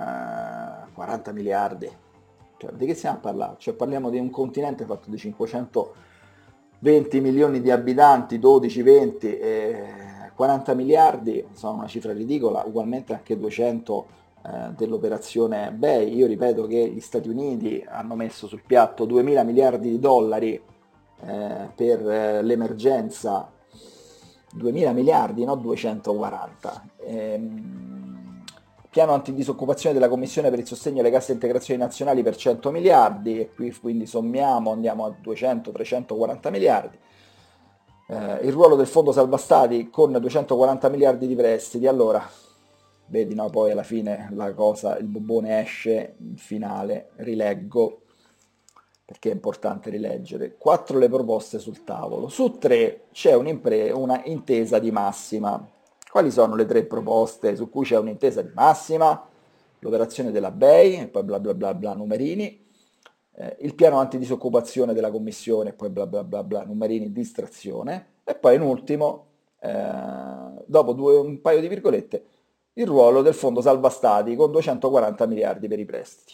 quaranta miliardi, cioè, di che stiamo a parlare? Cioè, parliamo di un continente fatto di cinquecentoventi milioni di abitanti, dodici venti, eh, quaranta miliardi, sono una cifra ridicola, ugualmente anche duecento dell'operazione B E I. Io ripeto che gli Stati Uniti hanno messo sul piatto duemila miliardi di dollari eh, per eh, l'emergenza, duemila miliardi, no duecentoquaranta. Ehm, piano antidisoccupazione della Commissione per il sostegno alle casse integrazioni nazionali per cento miliardi, e qui quindi sommiamo, andiamo a duecento trecentoquaranta miliardi. Eh, il ruolo del fondo salva stati con duecentoquaranta miliardi di prestiti. Allora, vedi, no, poi alla fine la cosa, il bubbone esce, il finale, rileggo, perché è importante rileggere. Quattro le proposte sul tavolo, su tre c'è un'impre- una intesa di massima. Quali sono le tre proposte su cui c'è un'intesa di massima? L'operazione della B E I, e poi bla bla bla bla numerini, eh, il piano antidisoccupazione della Commissione, e poi bla bla bla bla numerini distrazione, e poi in ultimo, eh, dopo due, un paio di virgolette, il ruolo del fondo salva stati con duecentoquaranta miliardi per i prestiti.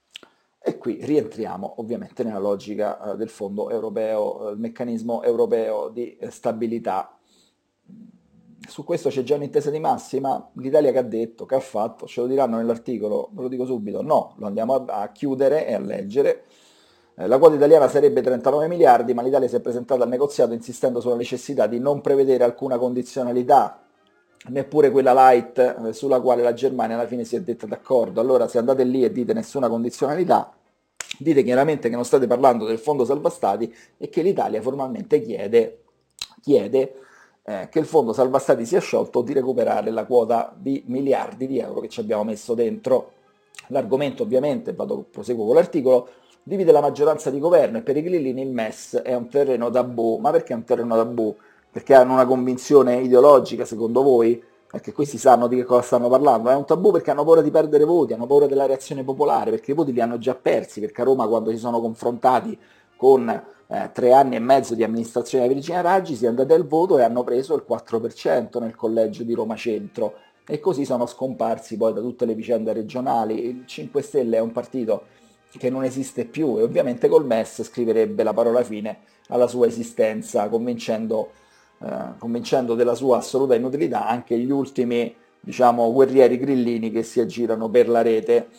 E qui rientriamo ovviamente nella logica eh, del fondo europeo, eh, il meccanismo europeo di eh, stabilità. su questo c'è già un'intesa di massima, l'Italia che ha detto, che ha fatto, ce lo diranno nell'articolo, ve lo dico subito, no, lo andiamo a, a chiudere e a leggere. Eh, la quota italiana sarebbe trentanove miliardi, ma l'Italia si è presentata al negoziato insistendo sulla necessità di non prevedere alcuna condizionalità, neppure quella light eh, sulla quale la Germania alla fine si è detta d'accordo. Allora se andate lì e dite nessuna condizionalità, dite chiaramente che non state parlando del fondo salva stati e che l'Italia formalmente chiede, chiede eh, che il fondo salva stati sia sciolto o di recuperare la quota di miliardi di euro che ci abbiamo messo dentro. L'argomento ovviamente, vado, proseguo con l'articolo, divide la maggioranza di governo e per i grillini il M E S è un terreno tabù. Ma perché è un terreno tabù? Perché hanno una convinzione ideologica, secondo voi? Perché questi sanno di che cosa stanno parlando. È un tabù perché hanno paura di perdere voti, hanno paura della reazione popolare, perché i voti li hanno già persi, perché a Roma quando si sono confrontati con eh, tre anni e mezzo di amministrazione di Virginia Raggi si è andati al voto e hanno preso il quattro per cento nel collegio di Roma Centro e così sono scomparsi poi da tutte le vicende regionali. Il cinque Stelle è un partito che non esiste più e ovviamente col M E S scriverebbe la parola fine alla sua esistenza, convincendo Uh, convincendo della sua assoluta inutilità anche gli ultimi, diciamo, guerrieri grillini che si aggirano per la rete,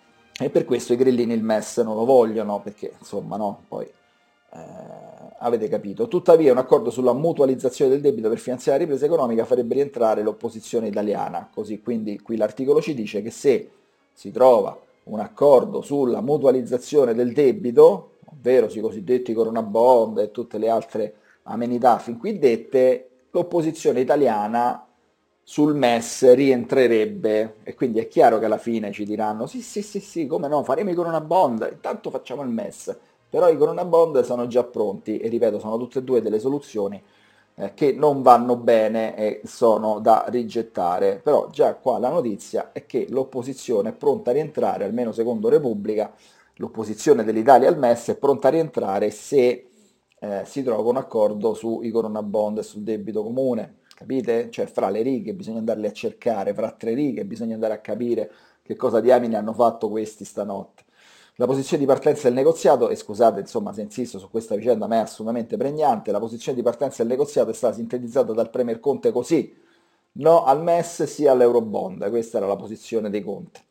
e per questo i grillini il M E S non lo vogliono, perché insomma no, poi eh, avete capito. Tuttavia un accordo sulla mutualizzazione del debito per finanziare la ripresa economica farebbe rientrare l'opposizione italiana, così quindi qui l'articolo ci dice che se si trova un accordo sulla mutualizzazione del debito, ovvero sui cosiddetti Corona Bond e tutte le altre amenità fin qui dette, l'opposizione italiana sul M E S rientrerebbe e quindi è chiaro che alla fine ci diranno sì sì sì sì, come no, faremo i Corona Bond, intanto facciamo il M E S, però i Corona Bond sono già pronti e ripeto sono tutte e due delle soluzioni eh, che non vanno bene e sono da rigettare, però già qua la notizia è che l'opposizione è pronta a rientrare, almeno secondo Repubblica, l'opposizione dell'Italia al M E S è pronta a rientrare se Eh, si trova un accordo sui Corona Bond e sul debito comune, capite? Cioè fra le righe bisogna andarle a cercare, fra tre righe bisogna andare a capire che cosa diamine hanno fatto questi stanotte. La posizione di partenza del negoziato, e scusate insomma se insisto su questa vicenda ma è assolutamente pregnante, la posizione di partenza del negoziato è stata sintetizzata dal Premier Conte così: no al M E S sì all'Eurobond, questa era la posizione dei Conte.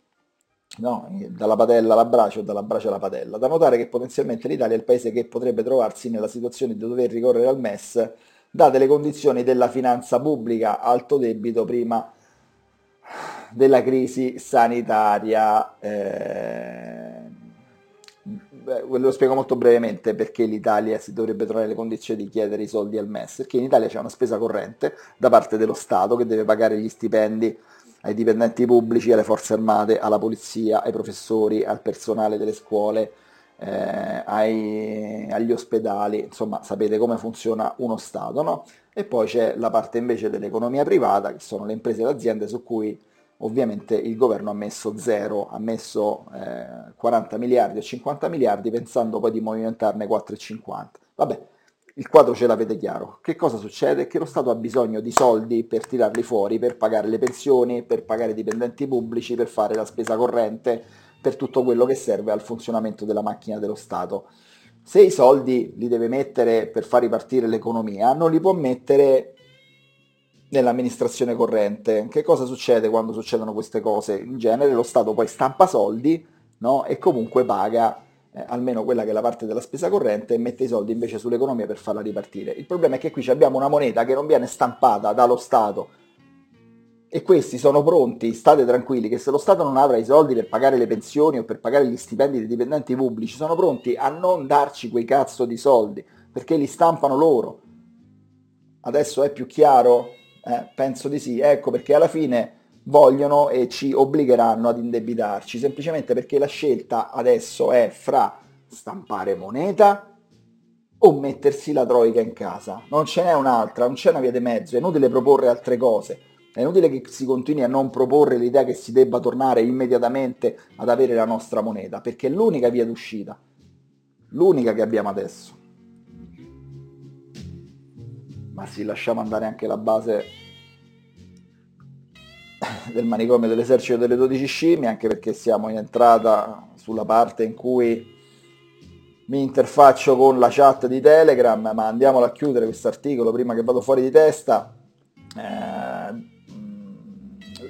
No, dalla padella alla brace o dalla brace alla padella. Da notare che potenzialmente l'Italia è il paese che potrebbe trovarsi nella situazione di dover ricorrere al M E S, date le condizioni della finanza pubblica, alto debito prima della crisi sanitaria. Eh, beh, ve lo spiego molto brevemente perché l'Italia si dovrebbe trovare le condizioni di chiedere i soldi al M E S, perché in Italia c'è una spesa corrente da parte dello Stato che deve pagare gli stipendi ai dipendenti pubblici, alle forze armate, alla polizia, ai professori, al personale delle scuole, eh, ai, agli ospedali, insomma sapete come funziona uno Stato, no? E poi c'è la parte invece dell'economia privata, che sono le imprese e le aziende su cui ovviamente il governo ha messo zero, ha messo eh, quaranta miliardi o cinquanta miliardi pensando poi di movimentarne quattro e cinquanta. Vabbè, il quadro ce l'avete chiaro. Che cosa succede? Che lo Stato ha bisogno di soldi per tirarli fuori, per pagare le pensioni, per pagare i dipendenti pubblici, per fare la spesa corrente, per tutto quello che serve al funzionamento della macchina dello Stato. Se i soldi li deve mettere per far ripartire l'economia, non li può mettere nell'amministrazione corrente. Che cosa succede quando succedono queste cose? In genere lo Stato poi stampa soldi, no? E comunque paga Eh, almeno quella che è la parte della spesa corrente, e mette i soldi invece sull'economia per farla ripartire. Il problema è che qui abbiamo una moneta che non viene stampata dallo Stato e questi sono pronti, state tranquilli, che se lo Stato non avrà i soldi per pagare le pensioni o per pagare gli stipendi dei dipendenti pubblici, sono pronti a non darci quei cazzo di soldi, perché li stampano loro. Adesso è più chiaro? Eh, penso di sì, ecco perché alla fine vogliono e ci obbligheranno ad indebitarci, semplicemente perché la scelta adesso è fra stampare moneta o mettersi la troica in casa. Non ce n'è un'altra, non c'è una via di mezzo, è inutile proporre altre cose, è inutile che si continui a non proporre l'idea che si debba tornare immediatamente ad avere la nostra moneta, perché è l'unica via d'uscita, l'unica che abbiamo adesso. Ma sì, lasciamo andare anche la base del manicomio dell'esercito delle dodici scimmie, anche perché siamo in entrata sulla parte in cui mi interfaccio con la chat di Telegram, ma andiamolo a chiudere questo articolo prima che vado fuori di testa. Eh,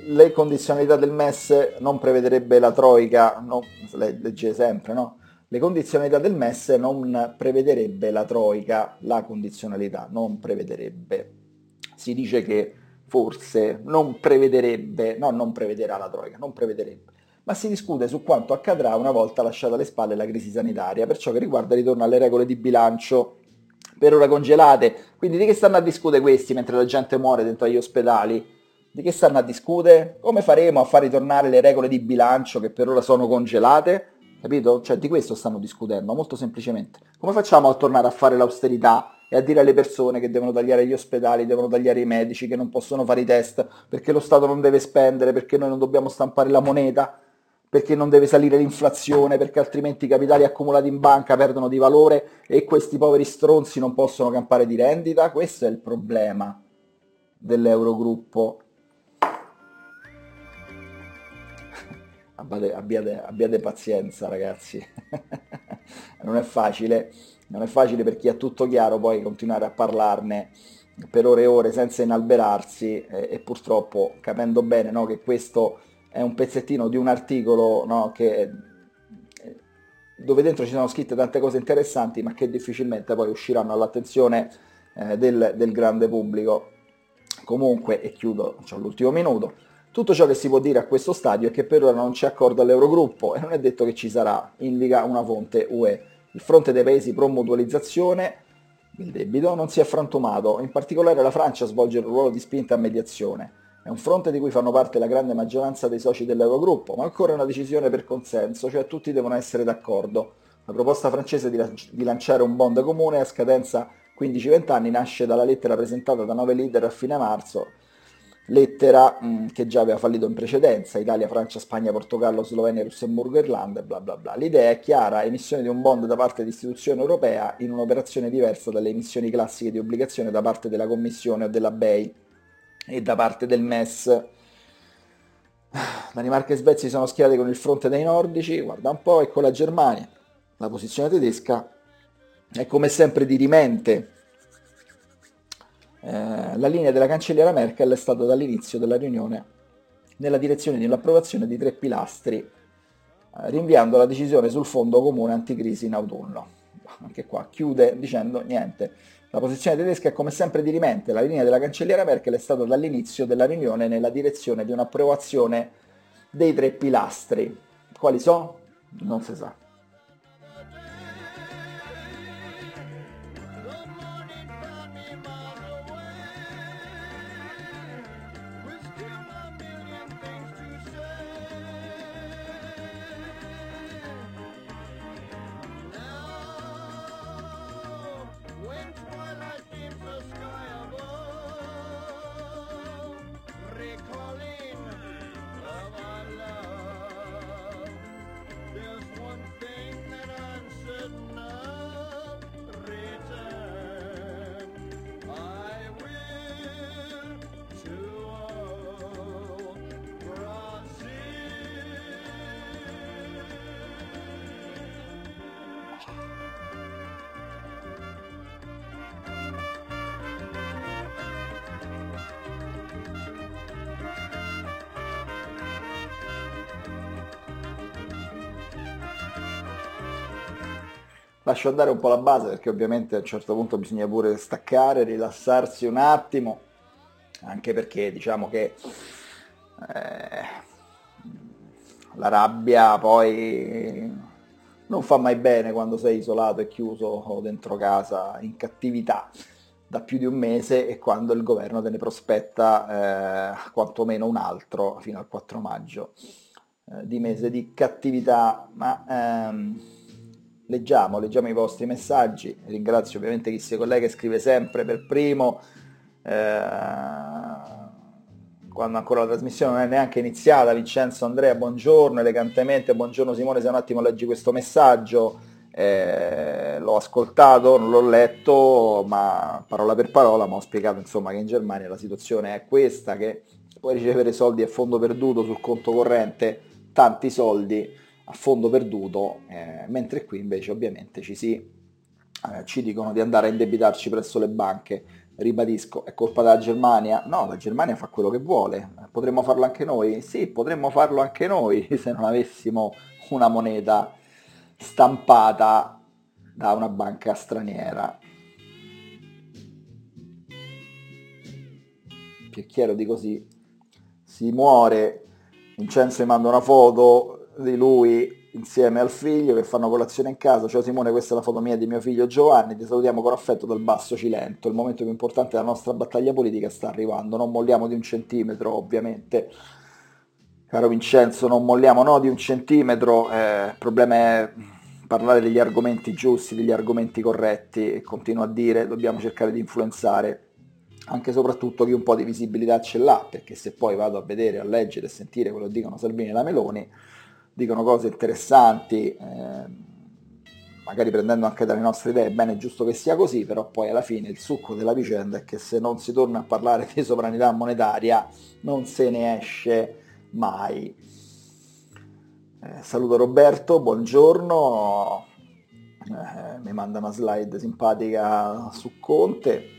le condizionalità del M E S non prevederebbe la Troica, no, legge sempre, no? Le condizionalità del M E S non prevederebbe la Troica, la condizionalità non prevederebbe. Si dice che forse non prevederebbe, no, non prevederà la Troica, non prevederebbe, ma si discute su quanto accadrà una volta lasciata alle spalle la crisi sanitaria, per ciò che riguarda il ritorno alle regole di bilancio, per ora congelate. Quindi di che stanno a discutere questi mentre la gente muore dentro agli ospedali? Di che stanno a discutere? Come faremo a far ritornare le regole di bilancio che per ora sono congelate? Capito? Cioè di questo stanno discutendo, molto semplicemente. Come facciamo a tornare a fare l'austerità e a dire alle persone che devono tagliare gli ospedali, devono tagliare i medici, che non possono fare i test, perché lo Stato non deve spendere, perché noi non dobbiamo stampare la moneta, perché non deve salire l'inflazione, perché altrimenti i capitali accumulati in banca perdono di valore e questi poveri stronzi non possono campare di rendita? Questo è il problema dell'Eurogruppo. Abbiate, abbiate, abbiate pazienza, ragazzi. Non è facile, non è facile per chi ha tutto chiaro poi continuare a parlarne per ore e ore senza inalberarsi e, e purtroppo capendo bene, no, che questo è un pezzettino di un articolo, no, che, dove dentro ci sono scritte tante cose interessanti ma che difficilmente poi usciranno all'attenzione eh, del, del grande pubblico. Comunque, e chiudo, c'ho l'ultimo minuto, tutto ciò che si può dire a questo stadio è che per ora non c'è accordo all'Eurogruppo e non è detto che ci sarà, indica una fonte U E. Il fronte dei paesi pro mutualizzazione del debito non si è frantumato, in particolare la Francia svolge un ruolo di spinta a mediazione. È un fronte di cui fanno parte la grande maggioranza dei soci dell'Eurogruppo, ma occorre una decisione per consenso, cioè tutti devono essere d'accordo. La proposta francese di, lanci- di lanciare un bond comune a scadenza quindici venti anni nasce dalla lettera presentata da nove leader a fine marzo, lettera mh, che già aveva fallito in precedenza, Italia, Francia, Spagna, Portogallo, Slovenia, Lussemburgo, Irlanda e bla bla bla. L'idea è chiara, emissione di un bond da parte dell'istituzione europea in un'operazione diversa dalle emissioni classiche di obbligazione da parte della Commissione o della B E I e da parte del M E S. Danimarca e Svezia si sono schierate con il fronte dei nordici, guarda un po', e con la Germania. La posizione tedesca è come sempre dirimente. Eh, la linea della cancelliera Merkel è stata dall'inizio della riunione nella direzione di un'approvazione di tre pilastri, eh, rinviando la decisione sul fondo comune anticrisi in autunno. Anche qua chiude dicendo niente. La posizione tedesca è come sempre dirimente. La linea della cancelliera Merkel è stata dall'inizio della riunione nella direzione di un'approvazione dei tre pilastri. Quali so? Non si sa. Lascio andare un po' la base perché ovviamente a un certo punto bisogna pure staccare, rilassarsi un attimo, anche perché diciamo che eh, la rabbia poi non fa mai bene quando sei isolato e chiuso dentro casa in cattività da più di un mese e quando il governo te ne prospetta eh, quantomeno un altro fino al quattro maggio eh, di mese di cattività. Ma ehm, Leggiamo, leggiamo i vostri messaggi, ringrazio ovviamente chi si collega e scrive sempre per primo, eh, quando ancora la trasmissione non è neanche iniziata. Vincenzo Andrea, buongiorno, elegantemente, buongiorno Simone, se un attimo leggi questo messaggio, eh, l'ho ascoltato, non l'ho letto, ma parola per parola mi ho spiegato insomma che in Germania la situazione è questa, che puoi ricevere soldi a fondo perduto sul conto corrente, tanti soldi a fondo perduto, eh, mentre qui invece ovviamente ci si eh, ci dicono di andare a indebitarci presso le banche ribadisco, è colpa della Germania? No, la Germania fa quello che vuole. Potremmo farlo anche noi? Sì, potremmo farlo anche noi se non avessimo una moneta stampata da una banca straniera. Più chiaro di così. Si muore, Vincenzo mi manda una foto di lui insieme al figlio che fanno colazione in casa. Ciao Simone, questa è la foto mia di mio figlio Giovanni, ti salutiamo con affetto dal Basso Cilento. Il momento più importante della nostra battaglia politica sta arrivando, non molliamo di un centimetro ovviamente. Caro Vincenzo, non molliamo no di un centimetro, eh, il problema è parlare degli argomenti giusti, degli argomenti corretti, e continuo a dire dobbiamo cercare di influenzare anche e soprattutto chi un po' di visibilità ce l'ha, perché se poi vado a vedere, a leggere e sentire quello che dicono Salvini e la Meloni, dicono cose interessanti, eh, magari prendendo anche dalle nostre idee, è bene, è giusto che sia così, però poi alla fine il succo della vicenda è che se non si torna a parlare di sovranità monetaria non se ne esce mai. Eh, saluto Roberto, buongiorno, eh, mi manda una slide simpatica su Conte.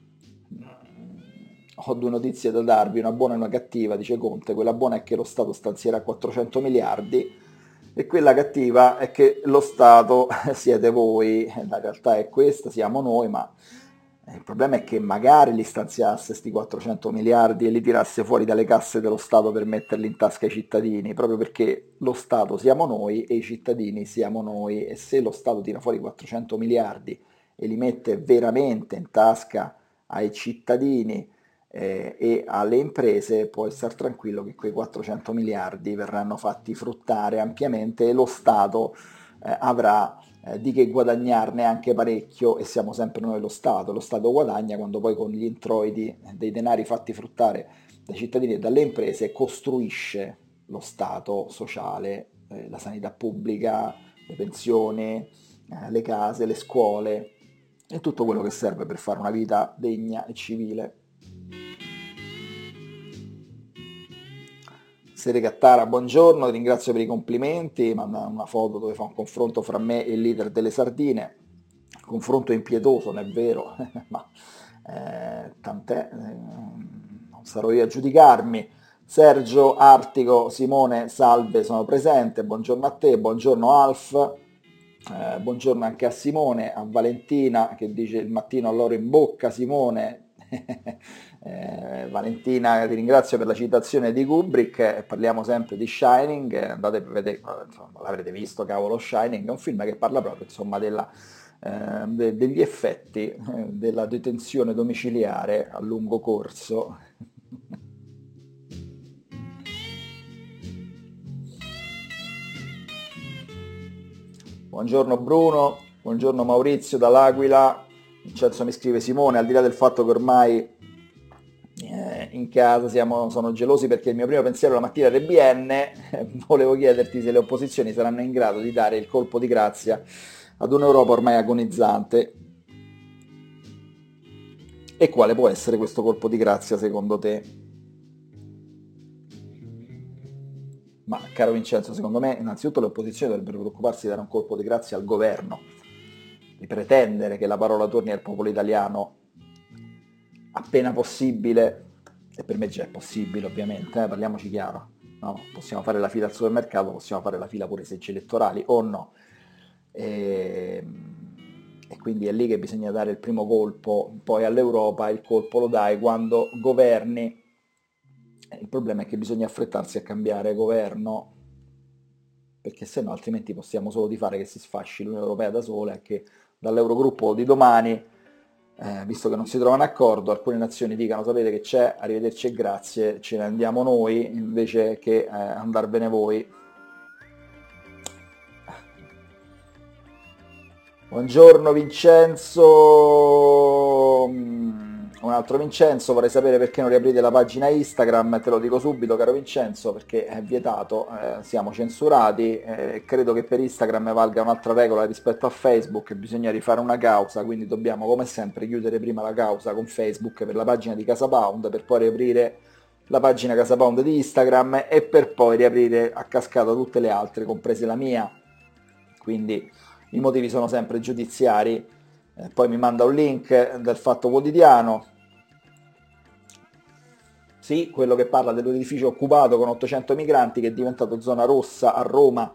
Ho due notizie da darvi, una buona e una cattiva, dice Conte. Quella buona è che lo Stato stanzierà quattrocento miliardi e quella cattiva è che lo Stato siete voi. La realtà è questa, siamo noi, ma il problema è che magari li stanziasse sti quattrocento miliardi e li tirasse fuori dalle casse dello Stato per metterli in tasca ai cittadini, proprio perché lo Stato siamo noi e i cittadini siamo noi, e se lo Stato tira fuori quattrocento miliardi e li mette veramente in tasca ai cittadini Eh, e alle imprese, puoi stare tranquillo che quei quattrocento miliardi verranno fatti fruttare ampiamente e lo Stato eh, avrà eh, di che guadagnarne anche parecchio, e siamo sempre noi lo Stato. Lo Stato guadagna quando poi con gli introiti dei denari fatti fruttare dai cittadini e dalle imprese costruisce lo Stato sociale, eh, la sanità pubblica, le pensioni, eh, le case, le scuole e tutto quello che serve per fare una vita degna e civile. Sere Cattara, buongiorno, ti ringrazio per i complimenti, manda una foto dove fa un confronto fra me e il leader delle sardine, confronto impietoso, non è vero, ma eh, tant'è, eh, non sarò io a giudicarmi. Sergio Artico, Simone, salve, sono presente, buongiorno a te, buongiorno Alf, eh, buongiorno anche a Simone, a Valentina che dice il mattino all'oro in bocca, Simone. Eh, Valentina, ti ringrazio per la citazione di Kubrick, eh, parliamo sempre di Shining, eh, andate a vedere, insomma, l'avrete visto, cavolo, Shining è un film che parla proprio insomma della, eh, de- degli effetti eh, della detenzione domiciliare a lungo corso. Buongiorno Bruno, buongiorno Maurizio dall'Aquila. Vincenzo mi scrive: Simone, al di là del fatto che ormai eh, in casa siamo, sono gelosi perché il mio primo pensiero la mattina del B N, eh, volevo chiederti se le opposizioni saranno in grado di dare il colpo di grazia ad un'Europa ormai agonizzante, e quale può essere questo colpo di grazia secondo te? Ma caro Vincenzo, secondo me innanzitutto le opposizioni dovrebbero preoccuparsi di dare un colpo di grazia al governo, di pretendere che la parola torni al popolo italiano appena possibile, e per me già è possibile ovviamente, eh, parliamoci chiaro, no? Possiamo fare la fila al supermercato, possiamo fare la fila pure ai seggi elettorali o no, e, e quindi è lì che bisogna dare il primo colpo. Poi all'Europa il colpo lo dai quando governi. Il problema è che bisogna affrettarsi a cambiare governo, perché se no altrimenti possiamo solo di fare che si sfasci l'Unione Europea da sola e che dall'Eurogruppo di domani, eh, visto che non si trovano d'accordo, alcune nazioni dicano sapete che c'è, arrivederci e grazie, ce ne andiamo noi invece che eh, andarvene voi. Buongiorno Vincenzo, un altro Vincenzo, vorrei sapere perché non riaprite la pagina Instagram. Te lo dico subito caro Vincenzo, perché è vietato, eh, siamo censurati, eh, credo che per Instagram valga un'altra regola rispetto a Facebook, bisogna rifare una causa, quindi dobbiamo come sempre chiudere prima la causa con Facebook per la pagina di CasaPound, per poi riaprire la pagina CasaPound di Instagram e per poi riaprire a cascata tutte le altre, comprese la mia, quindi i motivi sono sempre giudiziari. Eh, poi mi manda un link del Fatto Quotidiano, Sì, quello che parla dell'edificio occupato con ottocento migranti che è diventato zona rossa a Roma.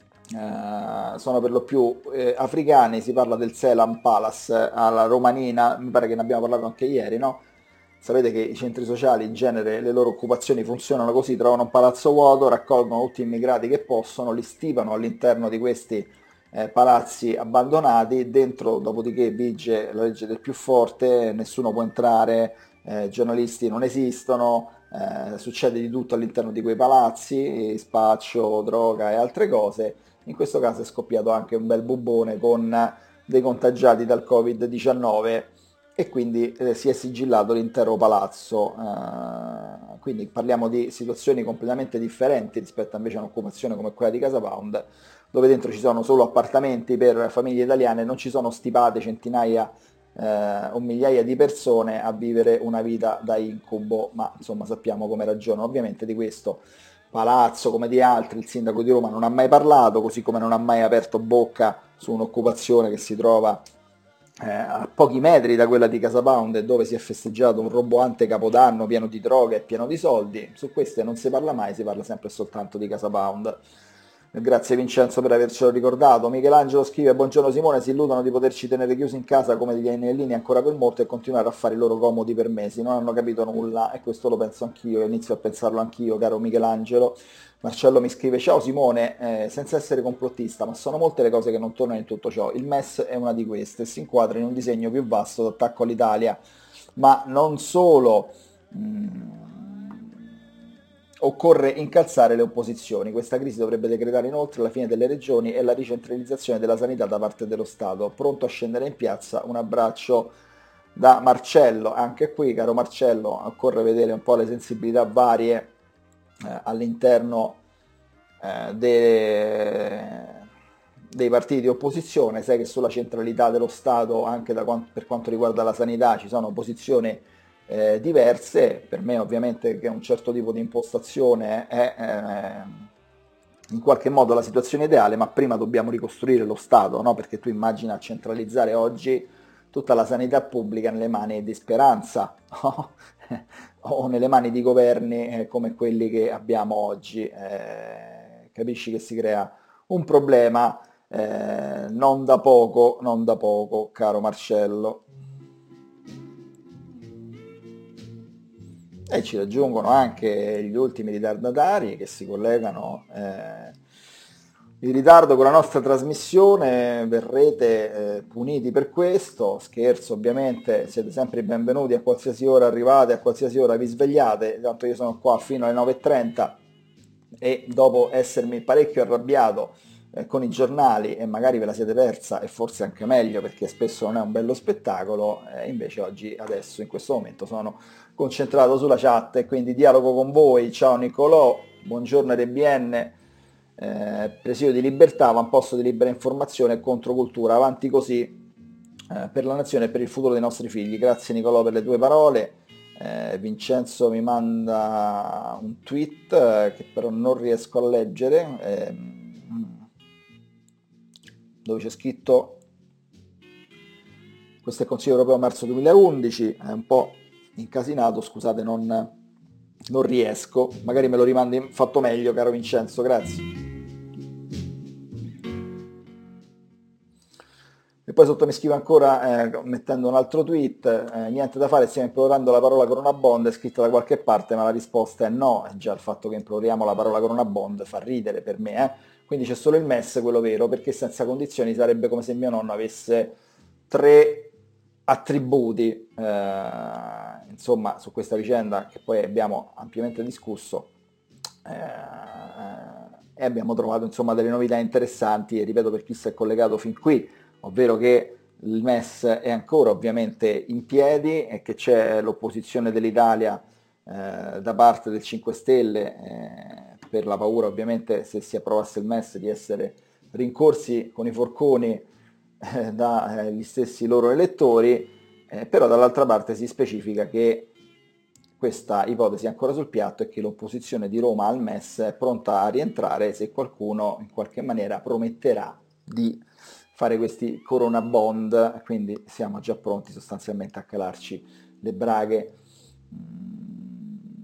Eh, sono per lo più eh, africani. Si parla del Selam Palace eh, alla romanina, mi pare che ne abbiamo parlato anche ieri, no? Sapete che i centri sociali in genere, le loro occupazioni funzionano così: trovano un palazzo vuoto, raccolgono tutti gli immigrati che possono, li stipano all'interno di questi eh, palazzi abbandonati, dentro dopodiché vige la legge del più forte, nessuno può entrare, eh, giornalisti non esistono, eh, succede di tutto all'interno di quei palazzi, spaccio, droga e altre cose. In questo caso è scoppiato anche un bel bubbone con dei contagiati dal covid diciannove e quindi eh, si è sigillato l'intero palazzo. Eh, quindi parliamo di situazioni completamente differenti rispetto invece a un'occupazione come quella di Casa Pound, dove dentro ci sono solo appartamenti per famiglie italiane, non ci sono stipate centinaia eh, o migliaia di persone a vivere una vita da incubo, ma insomma sappiamo come ragionano. Ovviamente di questo palazzo, come di altri, il sindaco di Roma non ha mai parlato, così come non ha mai aperto bocca su un'occupazione che si trova eh, a pochi metri da quella di Casa Pound e dove si è festeggiato un roboante capodanno pieno di droga e pieno di soldi. Su queste non si parla mai, si parla sempre e soltanto di Casa Pound. Grazie Vincenzo per avercelo ricordato. Michelangelo scrive: buongiorno Simone, si illudono di poterci tenere chiusi in casa come degli agnellini ancora per molto e continuare a fare i loro comodi per mesi. Non hanno capito nulla e questo lo penso anch'io, inizio a pensarlo anch'io, caro Michelangelo. Marcello mi scrive: ciao Simone, eh, senza essere complottista, ma sono molte le cose che non tornano in tutto ciò. Il M E S è una di queste, si inquadra in un disegno più vasto d'attacco all'Italia, ma non solo. Mm, Occorre incalzare le opposizioni. Questa crisi dovrebbe decretare inoltre la fine delle regioni e la ricentralizzazione della sanità da parte dello Stato. Pronto a scendere in piazza? Un abbraccio da Marcello. Anche qui, caro Marcello, occorre vedere un po' le sensibilità varie eh, all'interno eh, de... dei partiti di opposizione. Sai che sulla centralità dello Stato, anche da quanto, per quanto riguarda la sanità, ci sono posizioni Eh, diverse. Per me ovviamente che un certo tipo di impostazione è eh, in qualche modo la situazione ideale, ma prima dobbiamo ricostruire lo Stato, no? Perché tu immagina centralizzare oggi tutta la sanità pubblica nelle mani di Speranza no? o nelle mani di governi eh, come quelli che abbiamo oggi. Eh, capisci che si crea un problema eh, non da poco, non da poco, caro Marcello. E ci raggiungono anche gli ultimi ritardatari che si collegano eh, in ritardo con la nostra trasmissione. Verrete eh, puniti per questo. Scherzo, ovviamente, siete sempre benvenuti a qualsiasi ora arrivate, a qualsiasi ora vi svegliate, tanto io sono qua fino alle nove e trenta e dopo essermi parecchio arrabbiato eh, con i giornali e magari ve la siete persa, e forse anche meglio perché spesso non è un bello spettacolo, eh, invece oggi, adesso, in questo momento sono concentrato sulla chat e quindi dialogo con voi. Ciao Nicolò, buongiorno R B N, eh, presidio di libertà, avamposto di libera informazione e controcultura, avanti così eh, per la nazione e per il futuro dei nostri figli. Grazie Nicolò per le tue parole. Eh, Vincenzo mi manda un tweet eh, che però non riesco a leggere, eh, dove c'è scritto: questo è il Consiglio europeo marzo duemilaundici, è un po' incasinato, scusate, non, non riesco, magari me lo rimandi fatto meglio, caro Vincenzo, grazie. E poi sotto mi scrive ancora eh, mettendo un altro tweet: eh, niente da fare, stiamo implorando la parola Corona Bond, è scritta da qualche parte, ma la risposta è no. E già il fatto che imploriamo la parola Corona Bond fa ridere per me, eh? Quindi c'è solo il M E S, quello vero, perché senza condizioni sarebbe come se mio nonno avesse tre attributi. Eh, insomma, su questa vicenda che poi abbiamo ampiamente discusso eh, e abbiamo trovato insomma delle novità interessanti, e ripeto per chi si è collegato fin qui, ovvero che il M E S è ancora ovviamente in piedi e che c'è l'opposizione dell'Italia eh, da parte del cinque Stelle eh, per la paura ovviamente, se si approvasse il M E S, di essere rincorsi con i forconi eh, dagli stessi loro elettori, eh, però dall'altra parte si specifica che questa ipotesi è ancora sul piatto e che l'opposizione di Roma al M E S è pronta a rientrare se qualcuno in qualche maniera prometterà di fare questi Corona Bond, quindi siamo già pronti sostanzialmente a calarci le braghe.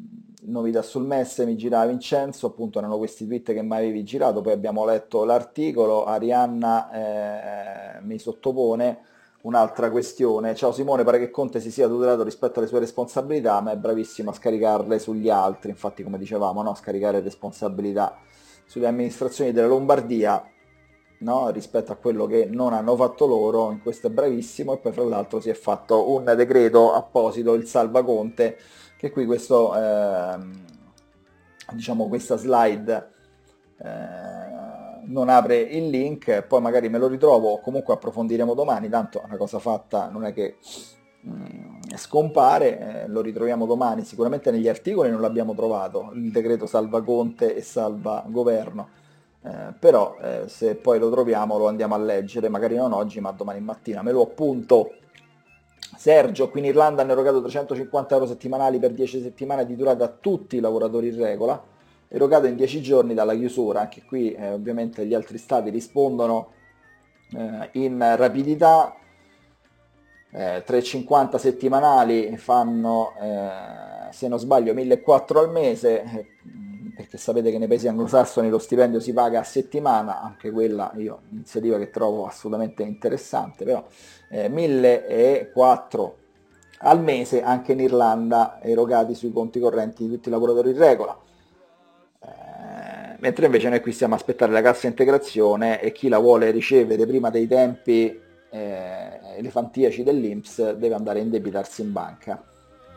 novità sul MES, mi girava Vincenzo, appunto erano questi tweet che mi avevi girato, poi abbiamo letto l'articolo, Arianna eh, mi sottopone un'altra questione. Ciao Simone, pare che Conte si sia tutelato rispetto alle sue responsabilità, ma è bravissimo a scaricarle sugli altri, infatti come dicevamo, no? Scaricare responsabilità sulle amministrazioni della Lombardia, no? Rispetto a quello che non hanno fatto loro, in questo è bravissimo. E poi fra l'altro si è fatto un decreto apposito, il Salva Conte, che qui questo, ehm, diciamo questa slide eh, non apre il link, poi magari me lo ritrovo o comunque approfondiremo domani, tanto una cosa fatta non è che mh, scompare, eh, lo ritroviamo domani, sicuramente negli articoli non l'abbiamo trovato, il decreto Salva Conte e Salva Governo, eh, però eh, se poi lo troviamo lo andiamo a leggere, magari non oggi ma domani mattina, me lo appunto. Sergio, qui in Irlanda hanno erogato trecentocinquanta euro settimanali per dieci settimane di durata a tutti i lavoratori in regola, erogato in dieci giorni dalla chiusura. Anche qui eh, ovviamente gli altri stati rispondono eh, in rapidità, eh, tre virgola cinquanta settimanali fanno, eh, se non sbaglio, millequattrocento al mese, eh, perché sapete che nei paesi anglosassoni lo stipendio si paga a settimana, anche quella io iniziativa che trovo assolutamente interessante, però eh, millequattrocento al mese anche in Irlanda erogati sui conti correnti di tutti i lavoratori in regola. Mentre invece noi qui stiamo a aspettare la cassa integrazione e chi la vuole ricevere prima dei tempi eh, elefantiaci dell'I N P S deve andare a indebitarsi in banca.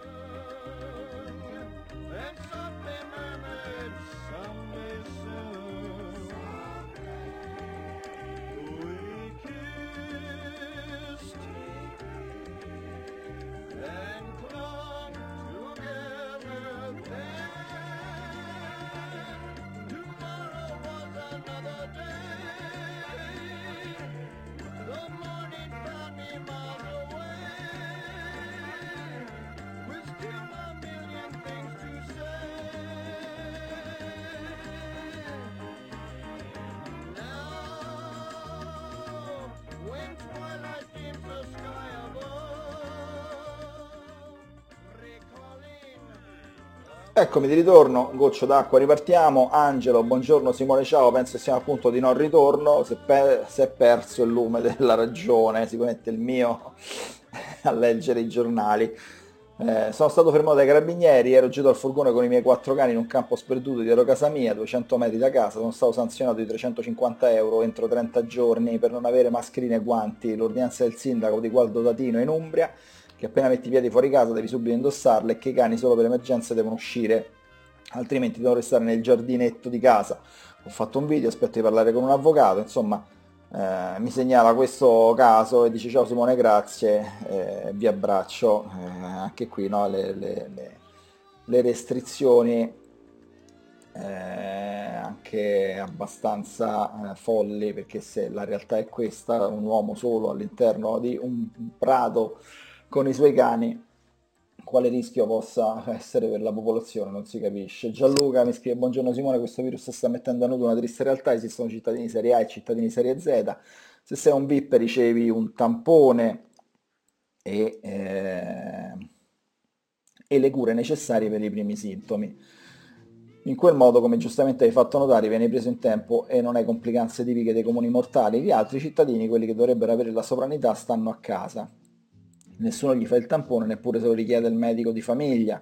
Eccomi di ritorno, goccio d'acqua, ripartiamo. Angelo, buongiorno Simone, ciao, penso siamo a punto di non ritorno, si è, per, si è perso il lume della ragione, sicuramente il mio a leggere i giornali. Eh, sono stato fermato dai carabinieri, ero giù dal furgone con i miei quattro cani in un campo sperduto dietro casa mia, duecento metri da casa, sono stato sanzionato di trecentocinquanta euro entro trenta giorni per non avere mascherine e guanti, l'ordinanza del sindaco di Gualdo Tatino in Umbria, che appena metti i piedi fuori casa devi subito indossarle e che i cani solo per emergenze devono uscire, altrimenti devono restare nel giardinetto di casa. Ho fatto un video, aspetto di parlare con un avvocato, insomma eh, mi segnala questo caso e dice ciao Simone, grazie, eh, vi abbraccio. Eh, anche qui no, le, le, le, le restrizioni eh, anche abbastanza eh, folli, perché se la realtà è questa, un uomo solo all'interno di un prato con i suoi cani, quale rischio possa essere per la popolazione non si capisce. Gianluca mi scrive: buongiorno Simone, questo virus sta mettendo a nudo una triste realtà, esistono cittadini serie A e cittadini serie Z, se sei un V I P ricevi un tampone e, eh, e le cure necessarie per i primi sintomi. In quel modo, come giustamente hai fatto notare, vieni preso in tempo e non hai complicanze tipiche dei comuni mortali. Gli altri cittadini, quelli che dovrebbero avere la sovranità, stanno a casa. Nessuno gli fa il tampone, neppure se lo richiede il medico di famiglia.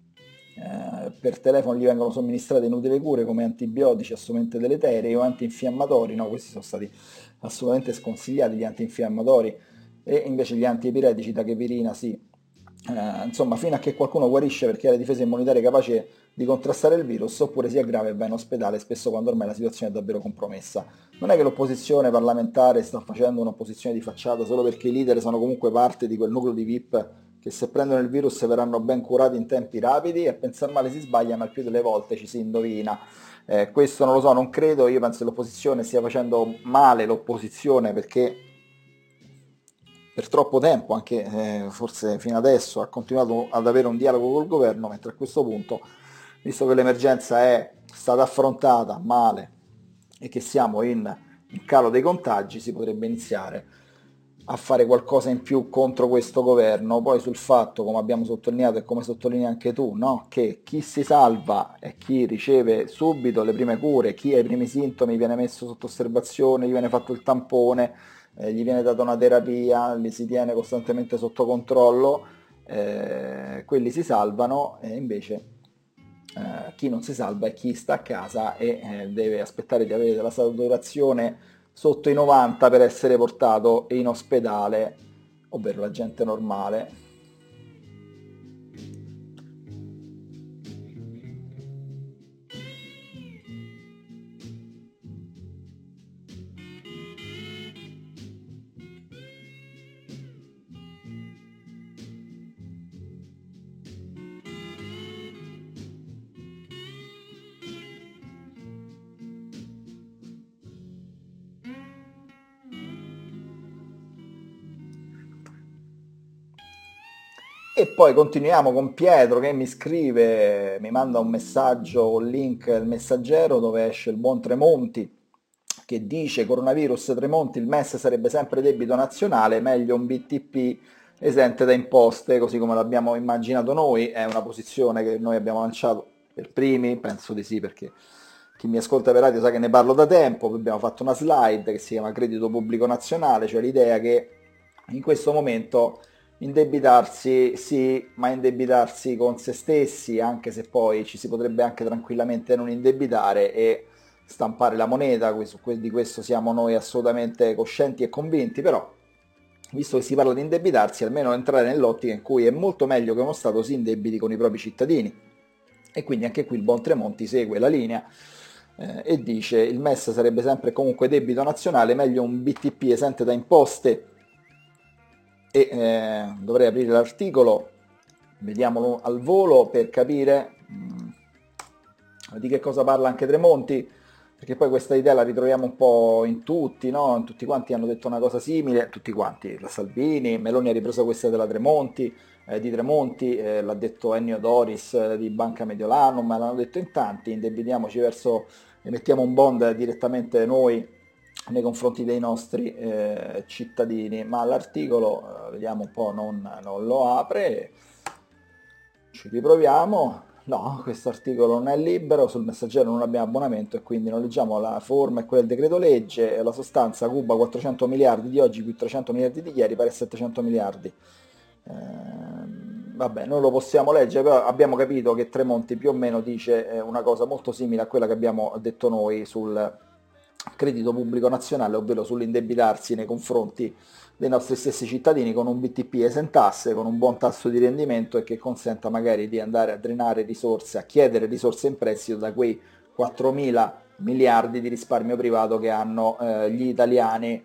Eh, per telefono gli vengono somministrate inutili cure come antibiotici assolutamente deleterie o antinfiammatori, no, questi sono stati assolutamente sconsigliati gli antinfiammatori, e invece gli antiepiretici, tachipirina, sì. Eh, insomma, fino a che qualcuno guarisce perché ha le difese immunitarie capaci di contrastare il virus, oppure si aggrava e va in ospedale, spesso quando ormai la situazione è davvero compromessa. Non è che l'opposizione parlamentare sta facendo un'opposizione di facciata solo perché i leader sono comunque parte di quel nucleo di V I P che se prendono il virus verranno ben curati in tempi rapidi, e a pensare male si sbaglia, ma il più delle volte ci si indovina. Eh, questo non lo so, non credo, io penso che l'opposizione stia facendo male l'opposizione, perché per troppo tempo, anche eh, forse fino adesso, ha continuato ad avere un dialogo col governo, mentre a questo punto, visto che l'emergenza è stata affrontata male e che siamo in, in calo dei contagi, si potrebbe iniziare a fare qualcosa in più contro questo governo. Poi sul fatto, come abbiamo sottolineato e come sottolinei anche tu, no? Che chi si salva è chi riceve subito le prime cure, chi ha i primi sintomi viene messo sotto osservazione, gli viene fatto il tampone, eh, gli viene data una terapia, li si tiene costantemente sotto controllo, eh, quelli si salvano e invece eh, chi non si salva è chi sta a casa e eh, deve aspettare di avere la saturazione sotto i novanta per essere portato in ospedale, ovvero la gente normale. E poi continuiamo con Pietro che mi scrive, mi manda un messaggio, un link al Messaggero dove esce il buon Tremonti che dice: coronavirus Tremonti, il M E S sarebbe sempre debito nazionale, meglio un B T P esente da imposte, così come l'abbiamo immaginato noi. È una posizione che noi abbiamo lanciato per primi, penso di sì, perché chi mi ascolta per radio sa che ne parlo da tempo. Abbiamo fatto una slide che si chiama credito pubblico nazionale, cioè l'idea che in questo momento indebitarsi sì, ma indebitarsi con se stessi, anche se poi ci si potrebbe anche tranquillamente non indebitare e stampare la moneta, di questo siamo noi assolutamente coscienti e convinti, però visto che si parla di indebitarsi, almeno entrare nell'ottica in cui è molto meglio che uno Stato si indebiti con i propri cittadini. E quindi anche qui il buon Tremonti segue la linea eh, e dice: il M E S sarebbe sempre comunque debito nazionale, meglio un B T P esente da imposte. E eh, dovrei aprire l'articolo, vediamolo al volo per capire mh, di che cosa parla anche Tremonti, perché poi questa idea la ritroviamo un po' in tutti, no? Tutti quanti hanno detto una cosa simile, tutti quanti, la Salvini, Meloni ha ripreso questa della Tremonti, eh, di Tremonti, eh, l'ha detto Ennio Doris eh, di Banca Mediolanum, ma l'hanno detto in tanti: indebitiamoci verso, emettiamo un bond direttamente noi nei confronti dei nostri eh, cittadini. Ma l'articolo, eh, vediamo un po', non, non lo apre, ci riproviamo. No, questo articolo non è libero, sul Messaggero non abbiamo abbonamento e quindi non leggiamo la forma e quella del decreto legge. La sostanza: Cuba quattrocento miliardi di oggi più trecento miliardi di ieri, pare settecento miliardi. Eh, vabbè, non lo possiamo leggere, però abbiamo capito che Tremonti più o meno dice una cosa molto simile a quella che abbiamo detto noi sul credito pubblico nazionale, ovvero sull'indebitarsi nei confronti dei nostri stessi cittadini con un B T P esentasse, con un buon tasso di rendimento e che consenta magari di andare a drenare risorse, a chiedere risorse in prestito da quei quattromila miliardi di risparmio privato che hanno eh, gli italiani.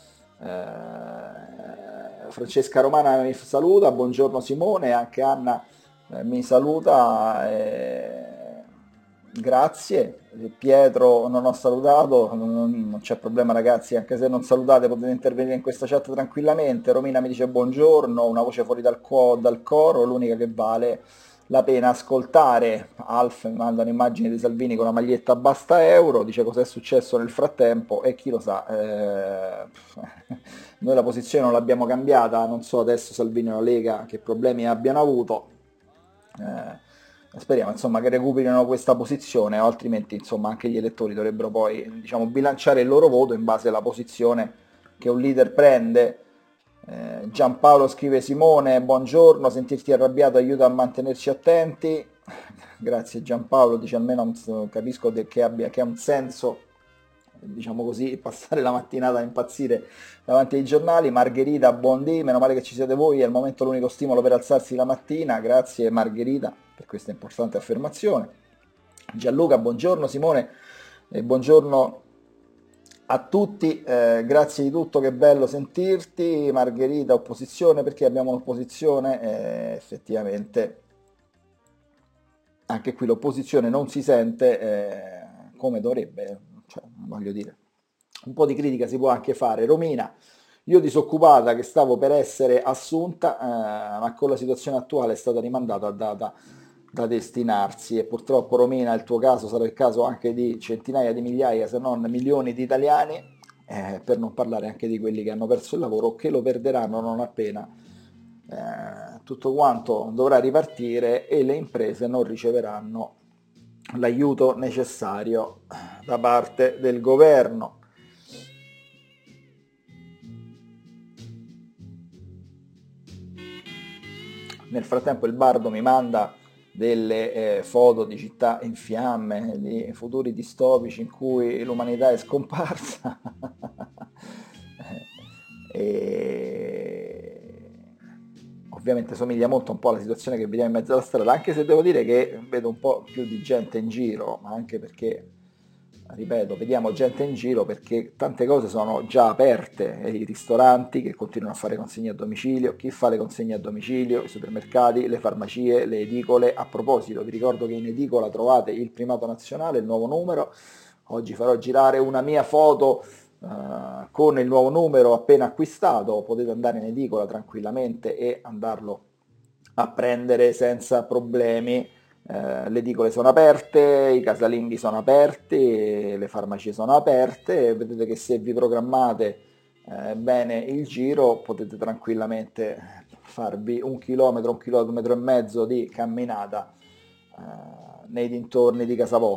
Eh, Francesca Romana mi saluta, buongiorno Simone, anche Anna eh, mi saluta. Eh, Grazie. Pietro non ho salutato, non, non c'è problema ragazzi, anche se non salutate potete intervenire in questa chat tranquillamente. Romina mi dice buongiorno, una voce fuori dal, cuo, dal coro, l'unica che vale la pena ascoltare. Alf mi manda un'immagine di Salvini con la maglietta basta euro, dice cos'è successo nel frattempo e chi lo sa. Eh, noi la posizione non l'abbiamo cambiata, non so adesso Salvini e la Lega che problemi abbiano avuto. Eh, Speriamo insomma che recuperino questa posizione, o altrimenti insomma anche gli elettori dovrebbero poi diciamo bilanciare il loro voto in base alla posizione che un leader prende. Eh, Giampaolo scrive: Simone, buongiorno, sentirti arrabbiato aiuta a mantenerci attenti. Grazie Giampaolo, dice almeno capisco che abbia che ha un senso, diciamo così, passare la mattinata a impazzire davanti ai giornali. Margherita, buondì, meno male che ci siete voi, è al momento l'unico stimolo per alzarsi la mattina. Grazie Margherita per questa importante affermazione. Gianluca, buongiorno Simone e buongiorno a tutti, eh, grazie di tutto, che bello sentirti. Margherita, opposizione, perché abbiamo un'opposizione? Eh, effettivamente anche qui l'opposizione non si sente eh, come dovrebbe, cioè, voglio dire, un po' di critica si può anche fare. Romina, io disoccupata che stavo per essere assunta, eh, ma con la situazione attuale è stata rimandata a data da destinarsi. E purtroppo Romina, il tuo caso sarà il caso anche di centinaia di migliaia, se non milioni di italiani eh, per non parlare anche di quelli che hanno perso il lavoro o che lo perderanno non appena eh, tutto quanto dovrà ripartire e le imprese non riceveranno l'aiuto necessario da parte del governo. Nel frattempo il Bardo mi manda delle eh, foto di città in fiamme, di futuri distopici in cui l'umanità è scomparsa. E ovviamente somiglia molto un po' alla situazione che vediamo in mezzo alla strada, anche se devo dire che vedo un po' più di gente in giro, ma anche perché, ripeto, vediamo gente in giro perché tante cose sono già aperte, i ristoranti che continuano a fare consegne a domicilio, chi fa le consegne a domicilio, i supermercati, le farmacie, le edicole. A proposito, vi ricordo che in edicola trovate il Primato Nazionale, il nuovo numero. Oggi farò girare una mia foto uh, con il nuovo numero appena acquistato, potete andare in edicola tranquillamente e andarlo a prendere senza problemi. Eh, le edicole sono aperte, i casalinghi sono aperti, le farmacie sono aperte, vedete che se vi programmate eh, bene il giro potete tranquillamente farvi un chilometro, un chilometro e mezzo di camminata eh, nei dintorni di casa vostra.